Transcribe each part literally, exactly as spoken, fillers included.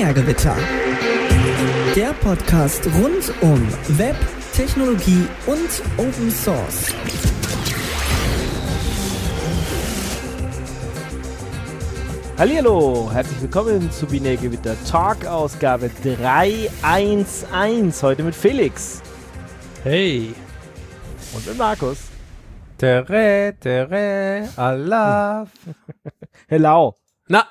Binärgewitter. Der Podcast rund um Web, Technologie und Open Source. Hallihallo, herzlich willkommen zu Binärgewitter Talk Ausgabe drei eins eins. Heute mit Felix. Hey. Und mit Markus. Tere, tere, Allah. Hello. Na.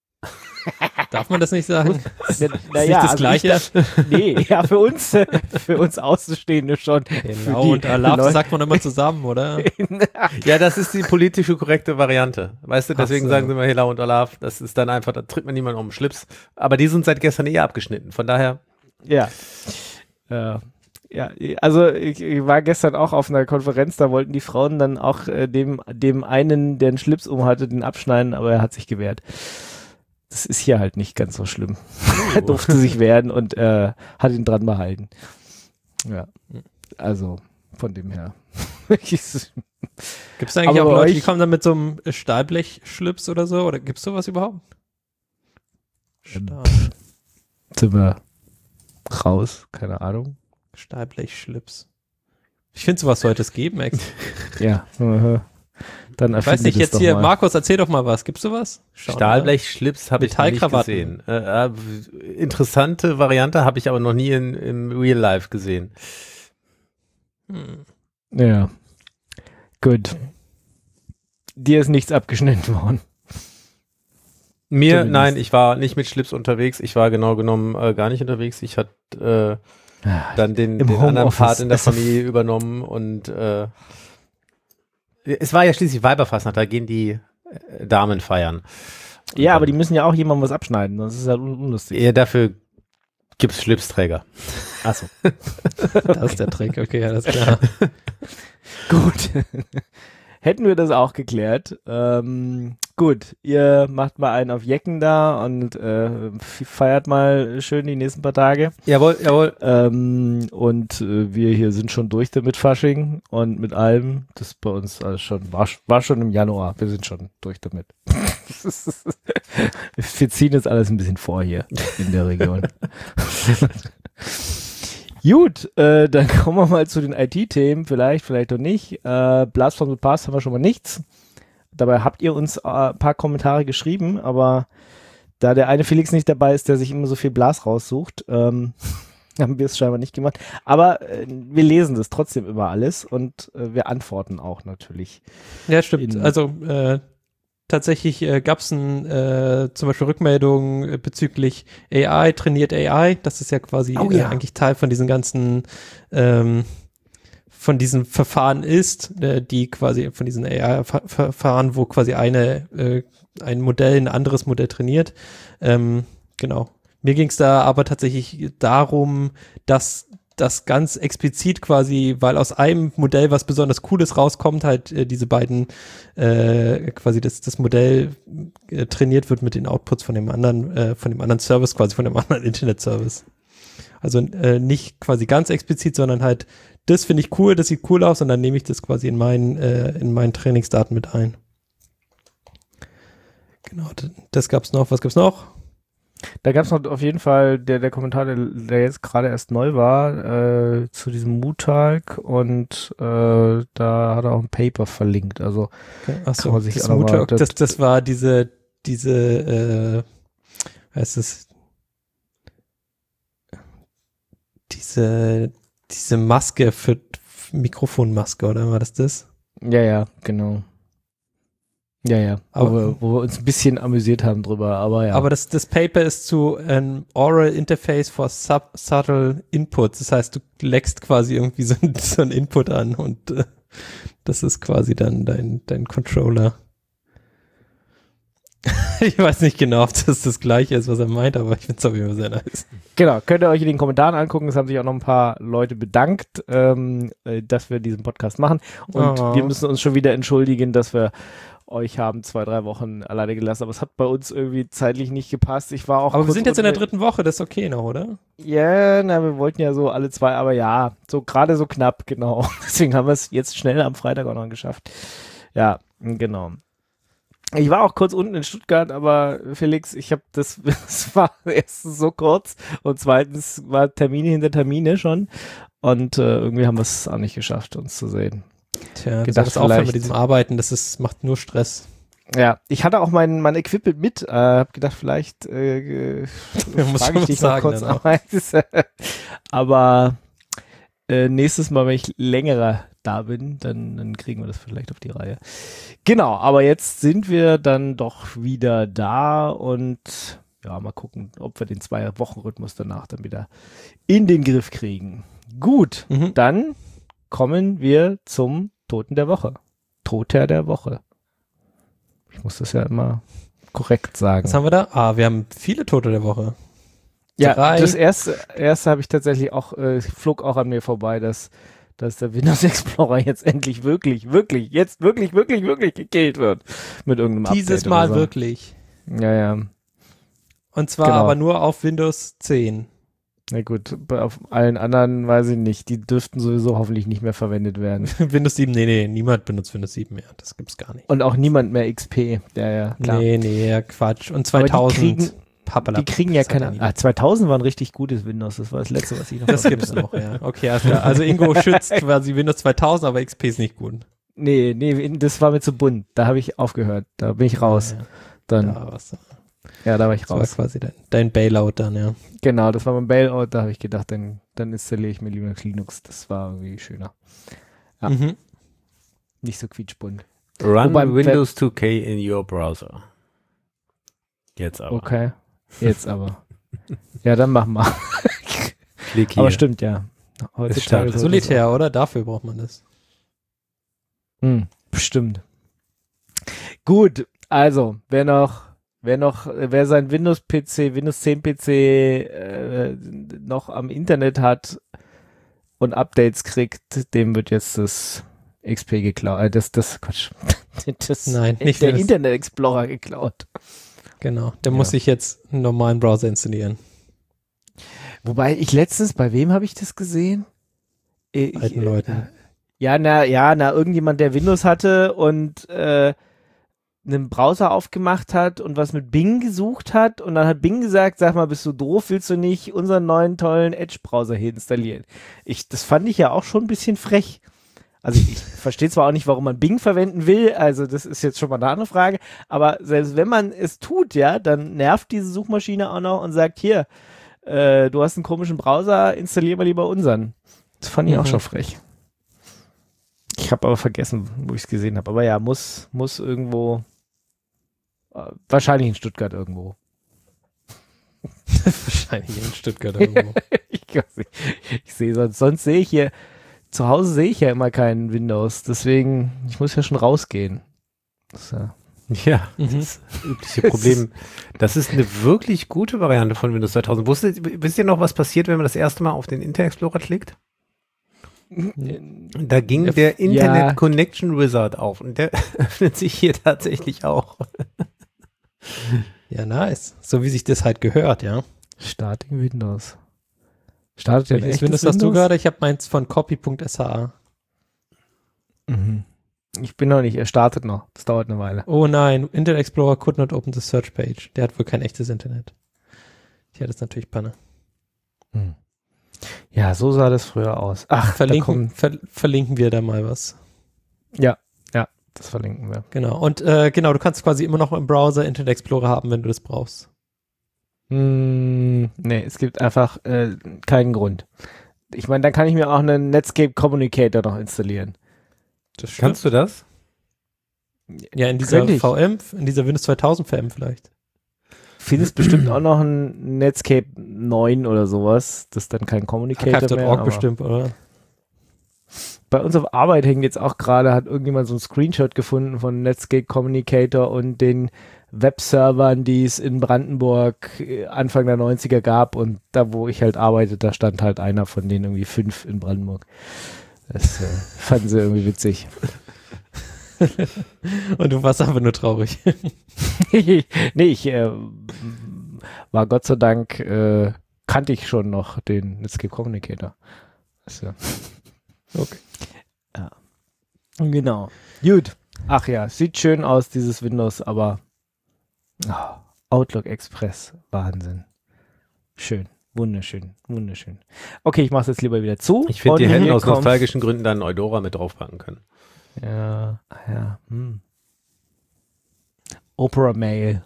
Darf man das nicht sagen? Na, na ist ja, nicht das also Gleiche? Ich, nee, ja, für uns, für uns Außenstehende schon. Hello und Allah, das sagt man immer zusammen, oder? Ja, das ist die politische korrekte Variante. Weißt du, deswegen so. sagen sie immer Hela und Olaf. Das ist dann einfach, da tritt man niemand um den Schlips. Aber die sind seit gestern eh abgeschnitten. Von daher. Ja. Äh, ja, also ich, ich war gestern auch auf einer Konferenz, da wollten die Frauen dann auch äh, dem, dem einen, der einen Schlips um hatte, den abschneiden, aber er hat sich gewehrt. Das ist hier halt nicht ganz so schlimm. Oh. Er durfte sich wehren und äh, hat ihn dran behalten. Ja, also von dem her. Gibt es eigentlich Aber auch bei Leute, euch- die kommen dann mit so einem Stahlblechschlips oder so? Oder gibt es sowas überhaupt? Stahl, Sind wir raus? Keine Ahnung. Stahlblechschlips. Ich finde, sowas sollte es geben, Max. Ja. äh, Dann Ich weiß nicht, jetzt hier, Markus, erzähl doch mal was. Gibt's sowas? Schauen wir. Stahlblechschlips habe ich noch nicht Metallkrawatten. gesehen. Äh, äh, interessante Variante habe ich aber noch nie in, im Real Life gesehen. Hm. Ja. Gut. Dir ist nichts abgeschnitten worden. Mir, Zumindest. nein, ich war nicht mit Schlips unterwegs. Ich war genau genommen äh, gar nicht unterwegs. Ich hatte äh, dann den, Im den anderen Homeoffice. Part in der Familie übernommen und äh, es war ja schließlich Weiberfastnacht, da gehen die äh, Damen feiern. Und Ja, aber die dann- müssen ja auch jemandem was abschneiden, sonst ist es halt un unlustig. eher dafür gibt's Schlipsträger. Achso. Das ist der Trick, okay, alles klar. Gut. Hätten wir das auch geklärt. Ähm, gut, ihr macht mal einen auf Jecken da und äh, feiert mal schön die nächsten paar Tage. Jawohl, jawohl. Ähm, und äh, wir hier sind schon durch damit Fasching und mit allem. Das bei uns alles schon, war, war schon im Januar. Wir sind schon durch damit. Wir ziehen jetzt alles ein bisschen vor hier in der Region. Gut, äh, dann kommen wir mal zu den I T-Themen, vielleicht, vielleicht auch nicht. Äh, Blast from the Past haben wir schon mal nichts. Dabei habt ihr uns äh, ein paar Kommentare geschrieben, aber da der eine Felix nicht dabei ist, der sich immer so viel Blast raussucht, ähm, haben wir es scheinbar nicht gemacht. Aber äh, wir lesen das trotzdem immer alles und äh, wir antworten auch natürlich. Ja, stimmt. In- Also äh, tatsächlich äh, gab es äh, zum Beispiel Rückmeldungen äh, bezüglich A I, trainiert A I. Das ist ja quasi Oh ja. äh, eigentlich Teil von diesen ganzen ähm, von diesen Verfahren ist, äh, die quasi von diesen A I-Verfahren, wo quasi eine äh, ein Modell ein anderes Modell trainiert. Ähm, genau. Mir ging es da aber tatsächlich darum, dass das ganz explizit quasi, weil aus einem Modell was besonders Cooles rauskommt, halt äh, diese beiden äh, quasi das, das Modell äh, trainiert wird mit den Outputs von dem anderen, äh, von dem anderen Service, quasi von dem anderen Internet-Service. Also äh, nicht quasi ganz explizit, sondern halt, das finde ich cool, das sieht cool aus und dann nehme ich das quasi in meinen, äh, in meinen Trainingsdaten mit ein. Genau, das, das gab's noch. Was gab's noch? Da gab es noch auf jeden Fall der, der Kommentar, der, der jetzt gerade erst neu war, äh, zu diesem Mutalk und äh, da hat er auch ein Paper verlinkt. Also Okay. Kann Achso, man sich das, auch noch mal- Mutter, das, das war diese, diese, äh, heißt es, diese, diese Maske für Mikrofonmaske, oder war das das? ja, ja, genau. Ja, ja. Aber- Aber wo wir uns ein bisschen amüsiert haben drüber, aber ja. Aber das, das Paper ist zu ein Oral Interface for sub Subtle Inputs. Das heißt, du leckst quasi irgendwie so, ein- so einen Input an und äh, das ist quasi dann dein, dein Controller. Ich weiß nicht genau, ob das das Gleiche ist, was er meint, aber ich finde es auf jeden Fall sehr nice. Genau, könnt ihr euch in den Kommentaren angucken. Es haben sich auch noch ein paar Leute bedankt, ähm, äh, dass wir diesen Podcast machen. Und Oh. wir müssen uns schon wieder entschuldigen, dass wir euch haben zwei, drei Wochen alleine gelassen. Aber es hat bei uns irgendwie zeitlich nicht gepasst. Ich war auch. Aber wir kurz sind jetzt in der unter- dritten Woche, das ist okay noch, oder? Ja, na, wir wollten ja so alle zwei, aber ja, so gerade so knapp, genau. Deswegen haben wir es jetzt schnell am Freitag auch noch geschafft. Ja, genau. Ich war auch kurz unten in Stuttgart, aber Felix, ich habe das, es war erstens so kurz und zweitens war Termine hinter Termine schon und äh, irgendwie haben wir es auch nicht geschafft, uns zu sehen. Tja, Gedacht, das aufhören mit vielleicht- diesem Arbeiten, das ist, macht nur Stress. Ja, ich hatte auch mein, mein Equipment mit, äh, hab gedacht, vielleicht äh, Muss frage man ich dich sagen, noch kurz dann auch. aus. Aber äh, nächstes Mal, wenn ich längerer da bin, dann, dann kriegen wir das vielleicht auf die Reihe. Genau, aber jetzt sind wir dann doch wieder da und ja, mal gucken, ob wir den Zwei-Wochen-Rhythmus danach dann wieder in den Griff kriegen. Gut, Mhm. dann kommen wir zum Toten der Woche. Toter der Woche. Ich muss das ja immer korrekt sagen. Was haben wir da? Ah, wir haben viele Tote der Woche. Ja, Drei. das erste, erste habe ich tatsächlich auch, äh, flog auch an mir vorbei, dass, dass der Windows Explorer jetzt endlich wirklich, wirklich, jetzt wirklich, wirklich, wirklich gekillt wird mit irgendeinem Dieses Update Mal oder so. wirklich. Ja, ja. Und zwar Genau. aber nur auf Windows zehn. Na gut, bei- auf allen anderen weiß ich nicht. Die dürften sowieso hoffentlich nicht mehr verwendet werden. Windows sieben, nee, nee, niemand benutzt Windows sieben mehr. Das gibt's gar nicht. Und auch niemand mehr X P. Ja, ja, klar. Nee, nee, ja, Quatsch. Und Aber zweitausend. die kriegen, Pappala. die kriegen ja Das hat keine, niemand. ah, zweitausend war ein richtig gutes Windows. Das war das letzte, was ich noch Das gibt's noch, ja. Okay, also, also Ingo schützt quasi Windows zweitausend, aber X P ist nicht gut. Nee, nee, das war mir zu bunt. Da habe ich aufgehört. Da bin ich raus. Ja, Dann, ja. Ja, was, ja, da war ich das war raus. quasi dein, dein Bailout dann, ja. Genau, das war mein Bailout, da habe ich gedacht, dann, dann installiere ich mir lieber Linux. Das war irgendwie schöner. Ja. Mhm. Nicht so quietschbunt. Run Wobei- Windows two K in your browser. Jetzt aber. Okay, jetzt aber. Ja, dann machen wir. Klick hier. Aber stimmt, ja. Heutzutage startet. sollte es Solitär, oder? Dafür braucht man das. auch- Hm, bestimmt. Gut, also, wer noch, wer noch, wer sein Windows-P C, Windows zehn P C äh, noch am Internet hat und Updates kriegt, dem wird jetzt das X P geklaut. Äh, das, das, Quatsch. Das, Nein, nicht der Windows. Internet Explorer geklaut. Genau. Der Ja. muss sich jetzt einen normalen Browser installieren. Wobei ich letztens, bei wem habe ich das gesehen? Äh, Ich, Alten Leuten. Ja, na, ja, na, irgendjemand, der Windows hatte und äh, einen Browser aufgemacht hat und was mit Bing gesucht hat und dann hat Bing gesagt, sag mal, bist du doof, willst du nicht unseren neuen tollen Edge-Browser hier installieren? Ich, das fand ich ja auch schon ein bisschen frech. Also ich, ich verstehe zwar auch nicht, warum man Bing verwenden will, also das ist jetzt schon mal eine andere Frage, aber selbst wenn man es tut, ja, dann nervt diese Suchmaschine auch noch und sagt, hier, äh, du hast einen komischen Browser, installier mal lieber unseren. Das fand ich Mhm. auch schon frech. Ich habe aber vergessen, wo ich es gesehen habe. Aber ja, muss, muss irgendwo, äh, wahrscheinlich in Stuttgart irgendwo. Wahrscheinlich in Stuttgart irgendwo. ich weiß nicht. Ich sehe sonst, sonst sehe ich hier, zu Hause sehe ich ja immer keinen Windows. Deswegen, ich muss ja schon rausgehen. Das ist ja, Ja, Mhm. das übliche Problem. Das ist eine wirklich gute Variante von Windows zweitausend. Wusstet, wisst ihr noch, was passiert, wenn man das erste Mal auf den Internet Explorer klickt? Da ging Ja, der Internet ja. Connection Wizard auf und der öffnet sich hier tatsächlich auch. Ja, nice. So wie sich das halt gehört, ja. Starting Windows. Startet ja ein Welches echtes Windows hast du gerade? Ich habe meins von copy punkt s h a. Mhm. Ich bin noch nicht, er startet noch. Das dauert eine Weile. Oh nein, Internet Explorer could not open the search page. Der hat wohl kein echtes Internet. Ja, das ist natürlich Panne. Hm. Ja, so sah das früher aus. Ach, da Verlinken, kommen, ver verlinken wir da mal was. ja, ja, das verlinken wir. Genau. Und äh, genau, du kannst quasi immer noch im Browser Internet Explorer haben, wenn du das brauchst. Hm, nee, es gibt einfach äh, keinen Grund. Ich meine, dann kann ich mir auch einen Netscape Communicator noch installieren. Das Kannst du das? Ja, in dieser Könnte ich. V M, in dieser Windows zweitausend V M vielleicht. Findest bestimmt auch noch ein Netscape neun oder sowas. Das ist dann kein Communicator Archive mehr. Punkt org aber bestimmt, oder? bei uns auf Arbeit hängt jetzt auch gerade, hat irgendjemand so einen Screenshot gefunden von Netscape Communicator und den Webservern, die es in Brandenburg äh, Anfang der neunziger gab und da, wo ich halt arbeite, da stand halt einer von denen irgendwie fünf in Brandenburg. Das äh, fanden sie irgendwie witzig. Und du warst einfach nur traurig. nee, ich äh, war Gott sei Dank, äh, kannte ich schon noch den Netscape Communicator. Also, Okay. ja. Genau. Gut. Ach ja, sieht schön aus, dieses Windows, aber oh, Outlook Express, Wahnsinn. Schön, wunderschön, wunderschön. Okay, ich mache es jetzt lieber wieder zu. Ich finde, die Und hätten hier aus kommt- nostalgischen Gründen dann Eudora mit draufpacken können. Ja, ja. Hm. Opera Mail.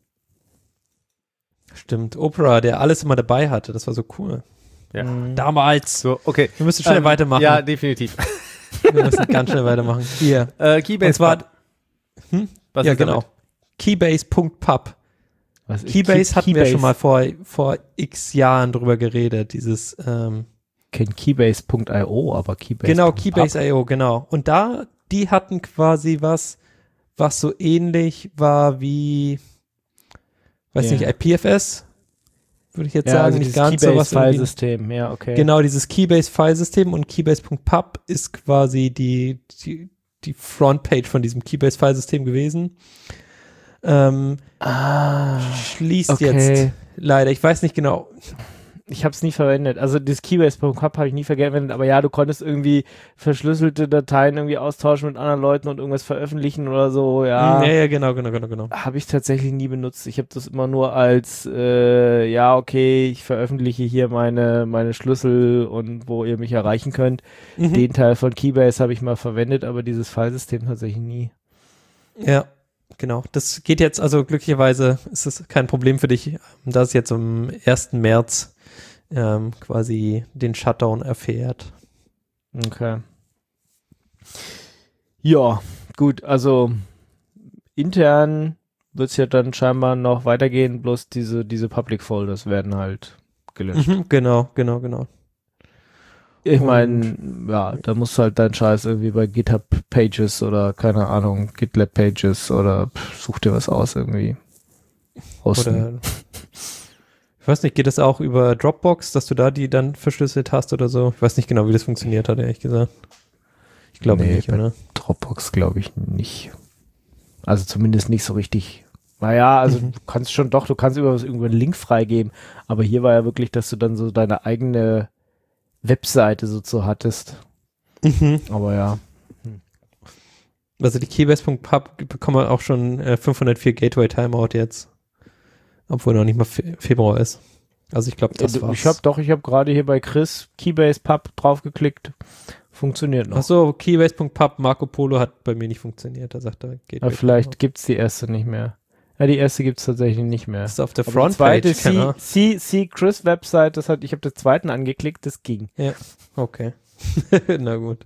Stimmt, Opera, der alles immer dabei hatte, das war so cool. Ja. Mhm. Damals. So, okay. Wir müssen schnell Ähm, weitermachen. Ja, definitiv. Wir müssen ganz schnell weitermachen. Hier. Äh, Keybase. Und zwar, hm? Was ja ist genau. damit? Keybase Punkt pub. Was ist Keybase Key- hatten wir Keybase? schon mal vor, vor x Jahren drüber geredet, dieses, ähm, Kennt Keybase Punkt i o, aber Keybase. genau, Punkt pub. Keybase Punkt i o, genau. Und da, die hatten quasi was, was so ähnlich war wie, weiß Ja. nicht, I P F S, würde ich jetzt Ja, sagen, also nicht dieses ganz so Keybase was irgendwie- Filesystem. Ja, okay. Genau, dieses Keybase-File-System und Keybase Punkt pub ist quasi die, die, die Frontpage von diesem Keybase-File-System gewesen. Ähm, Ah, schließt okay. jetzt leider, ich weiß nicht genau. Ich habe es nie verwendet. Also das Keybase Punkt pub habe ich nie verwendet, aber ja, du konntest irgendwie verschlüsselte Dateien irgendwie austauschen mit anderen Leuten und irgendwas veröffentlichen oder so, ja. Ja, ja, genau, genau, genau, genau. Habe ich tatsächlich nie benutzt. Ich habe das immer nur als, äh, ja, okay, ich veröffentliche hier meine, meine Schlüssel und wo ihr mich erreichen könnt. Mhm. Den Teil von Keybase habe ich mal verwendet, aber dieses Filesystem tatsächlich nie. Ja, genau. Das geht jetzt, also glücklicherweise ist es kein Problem für dich, da es jetzt am ersten März ähm, quasi den Shutdown erfährt. Okay. Ja, gut, also intern wird es ja dann scheinbar noch weitergehen, bloß diese, diese Public Folders werden halt gelöscht. Mhm, genau, genau, genau. Ich Und- meine, ja, da musst du halt deinen Scheiß irgendwie bei GitHub Pages oder keine Ahnung, GitLab Pages oder pff, such dir was aus irgendwie. Hosten. Oder ich weiß nicht, geht das auch über Dropbox, dass du da die dann verschlüsselt hast oder so? Ich weiß nicht genau, wie das funktioniert hat, ehrlich gesagt. Ich glaube Nee, nicht, bei oder? Dropbox glaube ich nicht. Also zumindest nicht so richtig. Naja, also Mhm. du kannst schon doch, du kannst über was irgendwo einen Link freigeben, aber hier war ja wirklich, dass du dann so deine eigene Webseite so zu hattest. Mhm. Aber ja. Also die Keybase Punkt pub bekommen wir auch schon äh, fünfhundertvier Gateway Timeout jetzt. Obwohl noch nicht mal Fe Februar ist. Also ich glaube, das Äh, war's. ich habe doch, ich habe gerade hier bei Chris Keybase Pub draufgeklickt. Funktioniert noch. Achso, Keybase Punkt pub, Marco Polo hat bei mir nicht funktioniert. Da sagt er, Gateway Aber vielleicht Timeout. gibt's die erste nicht mehr. Ja, die erste gibt's tatsächlich nicht mehr. Das ist auf der Aber die Frontpage. zweite keine Ahnung. C, C, C Chris Website, das hat, ich habe den zweiten angeklickt, das ging. Okay. Na gut.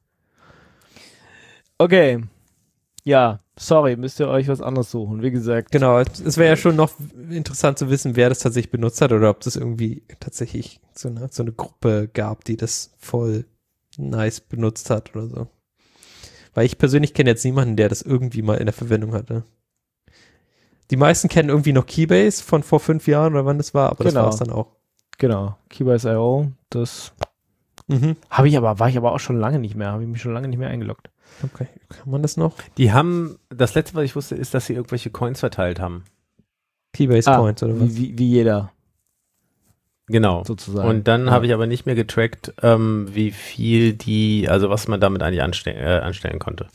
Okay. Ja, sorry, müsst ihr euch was anderes suchen. Wie gesagt. Genau, es wäre ja schon noch interessant zu wissen, wer das tatsächlich benutzt hat oder ob das irgendwie tatsächlich so eine, so eine Gruppe gab, die das voll nice benutzt hat oder so. Weil ich persönlich kenne jetzt niemanden, der das irgendwie mal in der Verwendung hatte. Die meisten kennen irgendwie noch Keybase von vor fünf Jahren oder wann das war, aber das Genau. war es dann auch. Genau. Keybase Punkt i o, das Mhm. habe ich aber, war ich aber auch schon lange nicht mehr, habe ich mich schon lange nicht mehr eingeloggt. Okay, kann man das noch? Die haben, das letzte, was ich wusste, ist, dass sie irgendwelche Coins verteilt haben. Keybase Ah, Points oder was? Wie, wie, wie jeder, Genau. sozusagen. Und dann Ja. habe ich aber nicht mehr getrackt, ähm, wie viel die, also was man damit eigentlich anste äh, anstellen konnte.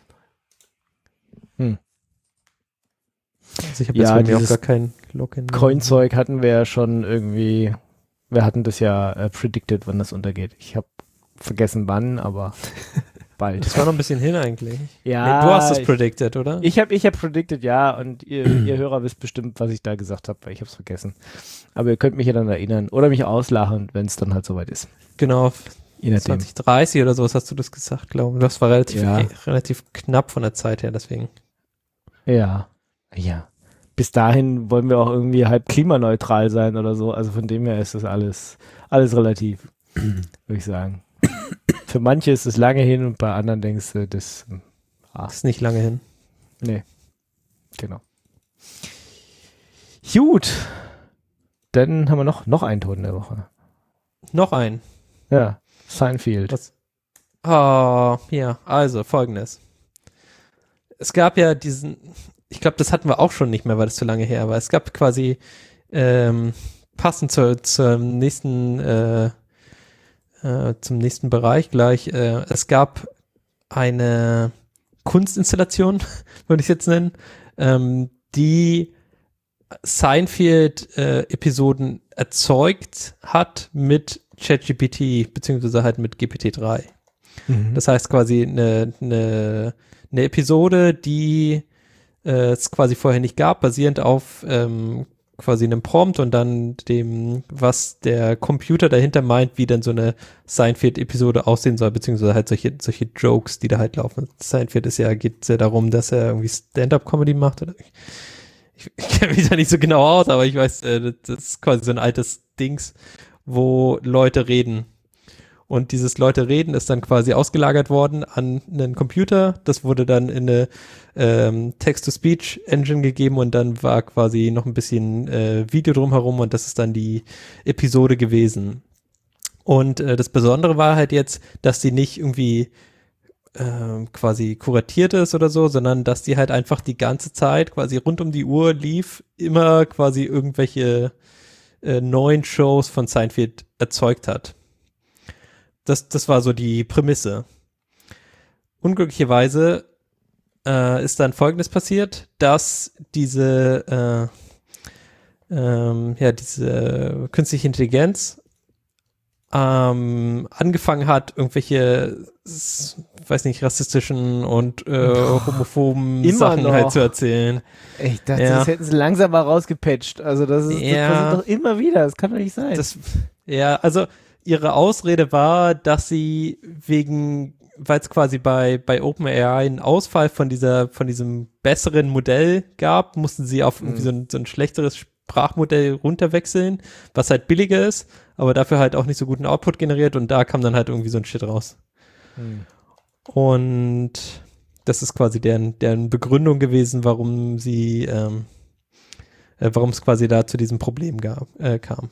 Also ich habe Ja, jetzt bei mir auch dieses gar kein Login. Coinzeug hatten wir ja schon irgendwie, wir hatten das ja äh, predicted, wann das untergeht. Ich habe vergessen wann, aber bald. Das war noch ein bisschen hin eigentlich. Ja, Nee, du hast das ich- predicted, oder? Ich habe ich hab predicted, ja, und ihr, ihr Hörer wisst bestimmt, was ich da gesagt habe, weil ich habe es vergessen. Aber ihr könnt mich ja dann erinnern oder mich auslachen, wenn es dann halt soweit ist. Genau, Je nachdem. zwanzig dreißig oder sowas hast du das gesagt, glaube ich. Das war relativ, Ja. eh, relativ knapp von der Zeit her, deswegen. Ja, ja. Bis dahin wollen wir auch irgendwie halb klimaneutral sein oder so. Also von dem her ist das alles, alles relativ, würde ich sagen. Für manche ist es lange hin und bei anderen denkst du, das, ah, Das ist nicht lange hin. nee, genau. Gut, dann haben wir noch, noch einen Tod in der Woche. Noch ein. Ja, Seinfeld. Was? Oh, ja, also folgendes. Es gab ja diesen, ich glaube, das hatten wir auch schon nicht mehr, weil das zu lange her war. Es gab quasi ähm, passend zur, zum nächsten äh, äh, zum nächsten Bereich gleich. Äh, es gab eine Kunstinstallation, würde ich jetzt nennen, ähm, die Seinfeld-Episoden äh, erzeugt hat mit ChatGPT, beziehungsweise halt mit G P T drei. Mhm. Das heißt quasi eine, eine, eine Episode, die äh, es quasi vorher nicht gab, basierend auf ähm, quasi einem Prompt und dann dem, was der Computer dahinter meint, wie dann so eine Seinfeld-Episode aussehen soll, beziehungsweise halt solche, solche Jokes, die da halt laufen. Seinfeld ist ja, geht ja darum, dass er irgendwie Stand-up-Comedy macht, oder? Ich, ich, ich kenne mich da nicht so genau aus, aber ich weiß, äh, das ist quasi so ein altes Dings, wo Leute reden. Und dieses Leute reden ist dann quasi ausgelagert worden an einen Computer. Das wurde dann in eine ähm, Text-to-Speech-Engine gegeben und dann war quasi noch ein bisschen äh, Video drumherum und das ist dann die Episode gewesen. Und äh, das Besondere war halt jetzt, dass die nicht irgendwie äh, quasi kuratiert ist oder so, sondern dass die halt einfach die ganze Zeit quasi rund um die Uhr lief, immer quasi irgendwelche äh, neuen Shows von Seinfeld erzeugt hat. Das, das war so die Prämisse. Unglücklicherweise äh, ist dann Folgendes passiert, dass diese, äh, ähm, ja, diese künstliche Intelligenz ähm, angefangen hat, irgendwelche, weiß nicht, rassistischen und äh, homophoben Immer Sachen noch. halt zu erzählen. Ich dachte, Ja. das hätten sie langsam mal rausgepatcht. Also das ist Ja. das passiert doch immer wieder. Das kann doch nicht sein. Das, ja, also ihre Ausrede war, dass sie wegen, weil es quasi bei, bei OpenAI einen Ausfall von dieser, von diesem besseren Modell gab, mussten sie auf irgendwie Mhm. so ein, so ein schlechteres Sprachmodell runterwechseln, was halt billiger ist, aber dafür halt auch nicht so guten Output generiert und da kam dann halt irgendwie so ein Shit raus. Hm. Und das ist quasi deren, deren Begründung gewesen, warum sie, ähm, äh, warum es quasi da zu diesem Problem gab, äh, kam.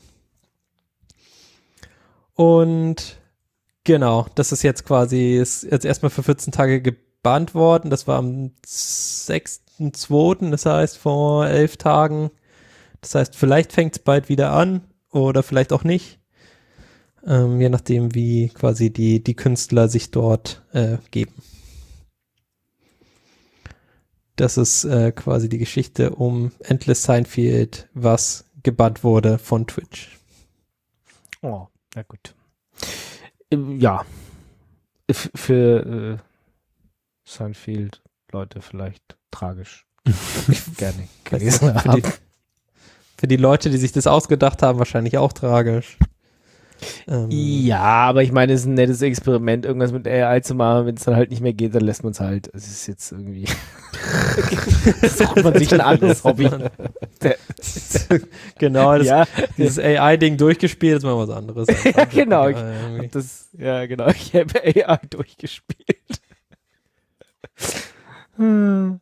Und genau, das ist jetzt quasi, ist jetzt erstmal für vierzehn Tage gebannt worden. Das war am sechsten zweiten, das heißt vor elf Tagen. Das heißt, vielleicht fängt es bald wieder an oder vielleicht auch nicht. Ähm, je nachdem, wie quasi die, die Künstler sich dort äh, geben. Das ist äh, quasi die Geschichte um Endless Seinfeld, was gebannt wurde von Twitch. Oh, na gut. Ähm, Ja. F- Für äh, Seinfeld-Leute vielleicht tragisch. Gerne gelesen Für haben. die, für die Leute, die sich das ausgedacht haben, wahrscheinlich auch tragisch. Ähm, Ja, aber ich meine, es ist ein nettes Experiment, irgendwas mit A I zu machen. Wenn es dann halt nicht mehr geht, dann lässt man es halt. Es ist jetzt irgendwie. Sucht man sich ein anderes Hobby. genau, das, Ja. dieses A I-Ding durchgespielt, ist mal was anderes. Ja, genau. Ich, Ja, irgendwie. das, ja, genau. Ich habe A I durchgespielt. Hm.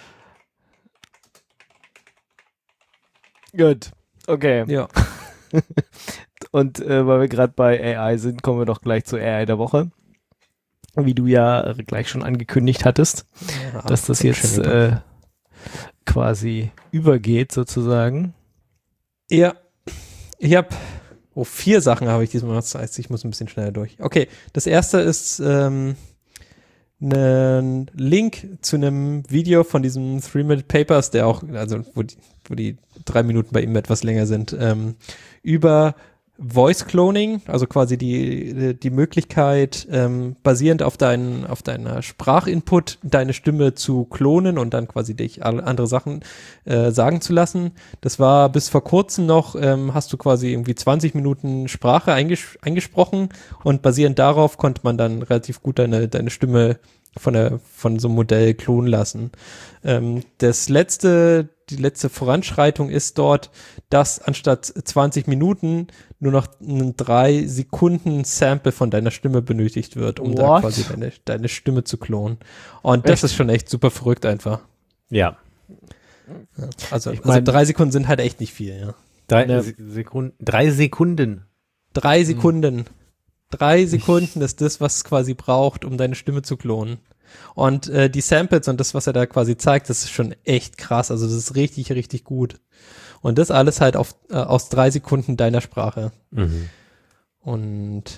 Gut. Okay. ja. Und äh, weil wir gerade bei A I sind, kommen wir doch gleich zur A I der Woche. Wie du ja äh, gleich schon angekündigt hattest, Ja, dass das schon jetzt wieder. äh, quasi übergeht sozusagen. Ja, ich habe, oh, vier Sachen habe ich diesmal, das heißt, ich muss ein bisschen schneller durch. Okay, das erste ist ähm, ein Link zu einem Video von diesem Three-Minute Papers, der auch, also wo die, wo die drei Minuten bei ihm etwas länger sind, ähm, über Voice Cloning, also quasi die, die Möglichkeit, ähm, basierend auf deinen, auf deiner Sprachinput deine Stimme zu klonen und dann quasi dich alle andere Sachen äh, sagen zu lassen. Das war bis vor kurzem noch, ähm, hast du quasi irgendwie zwanzig Minuten Sprache einges- eingesprochen und basierend darauf konnte man dann relativ gut deine, deine Stimme von der, von so einem Modell klonen lassen. Ähm, das letzte, die letzte Voranschreitung ist dort, dass anstatt zwanzig Minuten nur noch ein drei Sekunden Sample von deiner Stimme benötigt wird, um da What? quasi deine, deine Stimme zu klonen. Und das Echt? ist schon echt super verrückt einfach. Ja. Ja. Also, Ich mein- also drei Sekunden sind halt echt nicht viel, ja. Drei, Ne. Se- Sekunden, drei Sekunden. Drei Sekunden. Drei Sekunden ist das, was es quasi braucht, um deine Stimme zu klonen. Und äh, die Samples und das, was er da quasi zeigt, das ist schon echt krass. Also das ist richtig, richtig gut. Und das alles halt auf, äh, aus drei Sekunden deiner Sprache. Mhm. Und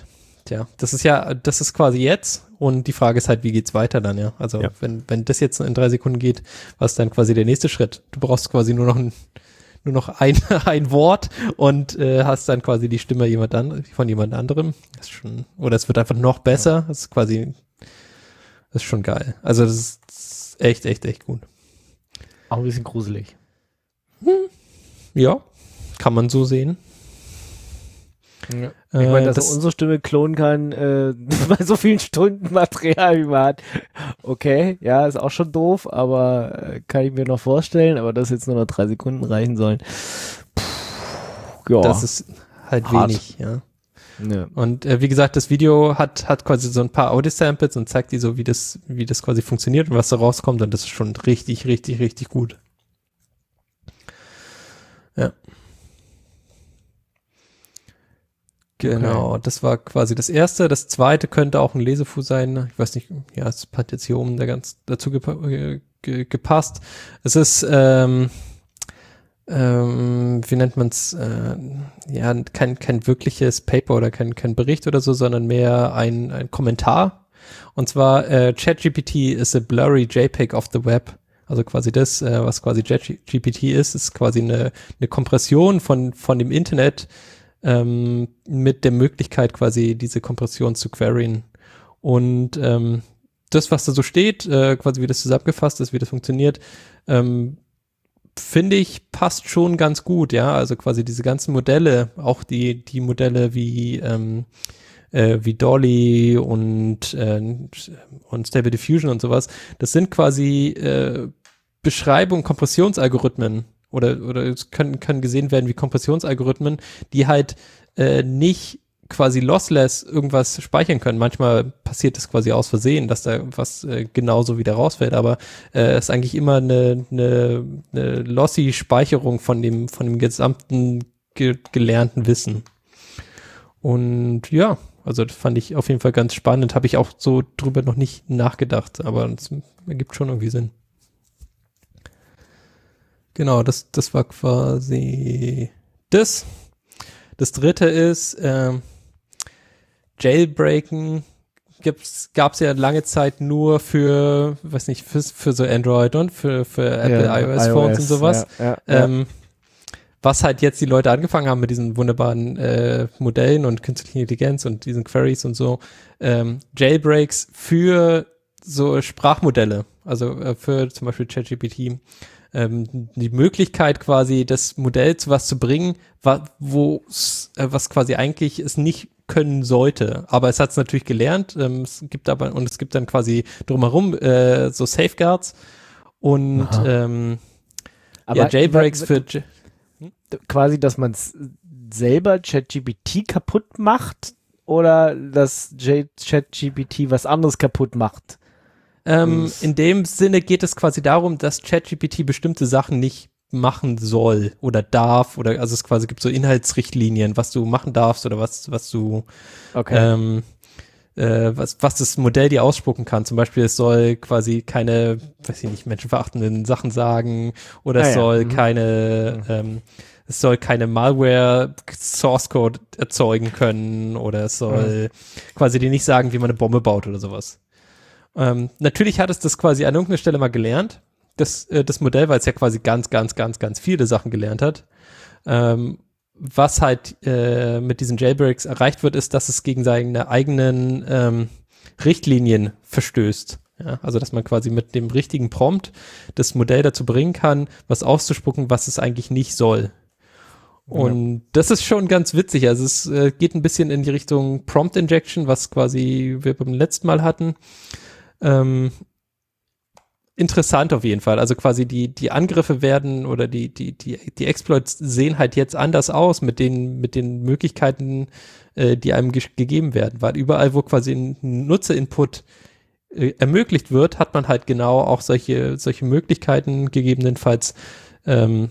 tja, das ist ja, das ist quasi jetzt und die Frage ist halt, wie geht's weiter dann, ja? Also Ja. wenn wenn das jetzt in drei Sekunden geht, was ist dann quasi der nächste Schritt? Du brauchst quasi nur noch ein nur noch ein ein Wort und äh, hast dann quasi die Stimme jemand an, von jemand anderem. Das ist schon, oder es wird einfach noch besser. Das ist quasi, das ist schon geil. Also das ist, das ist echt, echt, echt gut. Auch ein bisschen gruselig. Ja, kann man so sehen. Ja. Äh, Ich meine, dass das- er unsere Stimme klonen kann, äh, bei so vielen Stunden Material, wie man hat. Okay, ja, ist auch schon doof, aber äh, kann ich mir noch vorstellen, aber dass jetzt nur noch drei Sekunden reichen sollen. Puh, ja. Das ist halt Hart. wenig, ja. ja. Und äh, wie gesagt, das Video hat hat quasi so ein paar Audio-Samples und zeigt dir so, wie das wie das quasi funktioniert und was da rauskommt und das ist schon richtig, richtig, richtig gut. Ja. Genau, das war quasi das erste. Das zweite könnte auch ein Lesefuß sein. Ich weiß nicht, ja, es hat jetzt hier oben da ganz dazu gepa ge ge gepasst. Es ist, ähm, ähm, wie nennt man es, äh, ja, kein, kein wirkliches Paper oder kein, kein Bericht oder so, sondern mehr ein, ein Kommentar. Und zwar, äh, ChatGPT is a blurry JPEG of the web. Also quasi das, äh, was quasi ChatGPT ist, ist quasi eine, eine Kompression von, von dem Internet, ähm, mit der Möglichkeit quasi diese Kompression zu queryen. Und ähm, das, was da so steht, äh, quasi wie das zusammengefasst ist, wie das funktioniert, ähm, finde ich, passt schon ganz gut, ja, also quasi diese ganzen Modelle, auch die, die Modelle wie, ähm, äh, wie Dolly und, äh, und Stable Diffusion und sowas, das sind quasi äh, Beschreibung, Kompressionsalgorithmen oder, oder es können, können gesehen werden wie Kompressionsalgorithmen, die halt äh, nicht quasi lossless irgendwas speichern können. Manchmal passiert das quasi aus Versehen, dass da was äh, genauso wieder rausfällt, aber es äh, ist eigentlich immer eine, eine, eine lossy Speicherung von dem, von dem gesamten ge gelernten Wissen. Und ja, also das fand ich auf jeden Fall ganz spannend, habe ich auch so drüber noch nicht nachgedacht, aber es ergibt schon irgendwie Sinn. Genau, das, das war quasi das. Das dritte ist, ähm, Jailbreaken gab es ja lange Zeit nur für, weiß nicht, für, für so Android und für, für Apple Ja, iOS-Phones und sowas. Ja, ja, Ähm, ja. Was halt jetzt die Leute angefangen haben mit diesen wunderbaren äh, Modellen und künstliche Intelligenz und diesen Queries und so, ähm, Jailbreaks für so Sprachmodelle, also äh, für zum Beispiel ChatGPT, ähm, die Möglichkeit quasi das Modell zu was zu bringen, wa wo äh, was quasi eigentlich es nicht können sollte, aber es hat es natürlich gelernt, ähm, es gibt aber und es gibt dann quasi drumherum äh, so Safeguards und ähm, Aber ja, Jailbreaks wa- für J quasi, dass man es selber ChatGPT kaputt macht oder dass J- ChatGPT was anderes kaputt macht. Ähm, Das- in dem Sinne geht es quasi darum, dass ChatGPT bestimmte Sachen nicht machen soll oder darf oder also es quasi gibt so Inhaltsrichtlinien, was du machen darfst oder was was du Okay. ähm, äh, was was das Modell dir ausspucken kann. Zum Beispiel es soll quasi keine, weiß ich nicht, menschenverachtenden Sachen sagen oder Ah es ja, soll mhm. keine ähm, es soll keine Malware Source Code erzeugen können oder es soll quasi dir nicht sagen, wie man eine Bombe baut oder sowas. Ähm, natürlich hat es das quasi an irgendeiner Stelle mal gelernt, das, äh, das Modell, weil es ja quasi ganz, ganz, ganz, ganz viele Sachen gelernt hat. Ähm, was halt äh, mit diesen Jailbreaks erreicht wird, ist, dass es gegen seine eigenen ähm, Richtlinien verstößt. Ja, also, dass man quasi mit dem richtigen Prompt das Modell dazu bringen kann, was auszuspucken, was es eigentlich nicht soll. Und ja. Das ist schon ganz witzig. Also es äh, geht ein bisschen in die Richtung Prompt Injection, was quasi wir beim letzten Mal hatten. Ähm, interessant auf jeden Fall. Also quasi die, die Angriffe werden oder die, die, die, die Exploits sehen halt jetzt anders aus mit den, mit den Möglichkeiten, äh, die einem ge- gegeben werden. Weil überall, wo quasi ein Nutzerinput äh, ermöglicht wird, hat man halt genau auch solche, solche Möglichkeiten gegebenenfalls, ähm,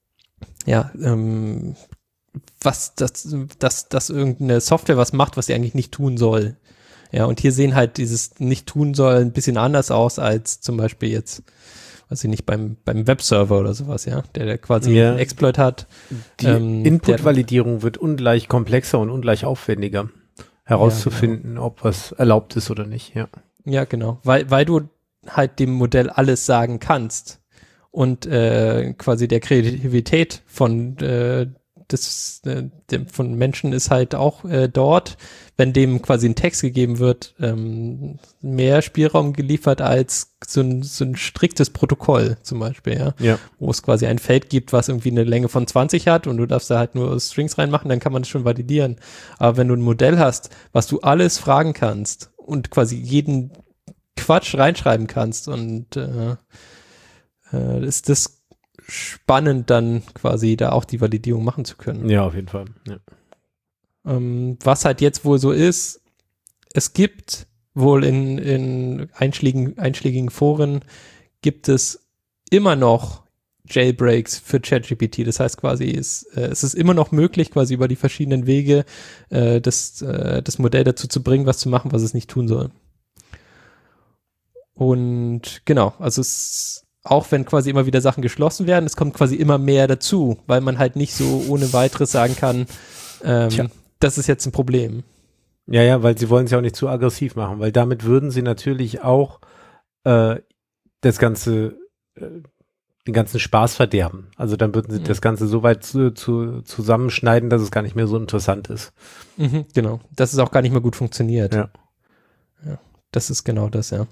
ja, ähm, was, dass, dass, dass irgendeine Software was macht, was sie eigentlich nicht tun soll. Ja, und hier sehen halt dieses nicht tun soll ein bisschen anders aus als zum Beispiel jetzt, weiß ich nicht, beim, beim Webserver oder sowas, ja, der, der quasi Ja. einen Exploit hat. Die ähm, Input-Validierung wird ungleich komplexer und ungleich aufwendiger. herauszufinden, ja, genau. ob was erlaubt ist oder nicht, ja. Ja, genau, weil, weil du halt dem Modell alles sagen kannst und äh, quasi der Kreativität von äh, des, äh, dem, von Menschen ist halt auch äh, dort, wenn dem quasi ein Text gegeben wird, ähm, mehr Spielraum geliefert als so ein, so ein striktes Protokoll zum Beispiel, ja? Ja. Wo es quasi ein Feld gibt, was irgendwie eine Länge von zwanzig hat und du darfst da halt nur Strings reinmachen, dann kann man das schon validieren. Aber wenn du ein Modell hast, was du alles fragen kannst und quasi jeden Quatsch reinschreiben kannst und äh, äh, ist das spannend, dann quasi da auch die Validierung machen zu können. Ja, auf jeden Fall. Ja. Ähm, was halt jetzt wohl so ist, es gibt wohl in, in einschlägigen, einschlägigen Foren gibt es immer noch Jailbreaks für ChatGPT. Das heißt quasi, es, äh, es ist immer noch möglich, quasi über die verschiedenen Wege äh, das, äh, das Modell dazu zu bringen, was zu machen, was es nicht tun soll. Und genau, also es, auch wenn quasi immer wieder Sachen geschlossen werden, es kommt quasi immer mehr dazu, weil man halt nicht so ohne weiteres sagen kann, ähm, das ist jetzt ein Problem. Ja, ja, weil sie wollen es ja auch nicht zu aggressiv machen, weil damit würden sie natürlich auch äh, das ganze, äh, den ganzen Spaß verderben. Also dann würden sie mhm. das Ganze so weit zu, zu, zusammenschneiden, dass es gar nicht mehr so interessant ist. Mhm, genau, dass es auch gar nicht mehr gut funktioniert. Ja. Ja, das ist genau das, ja.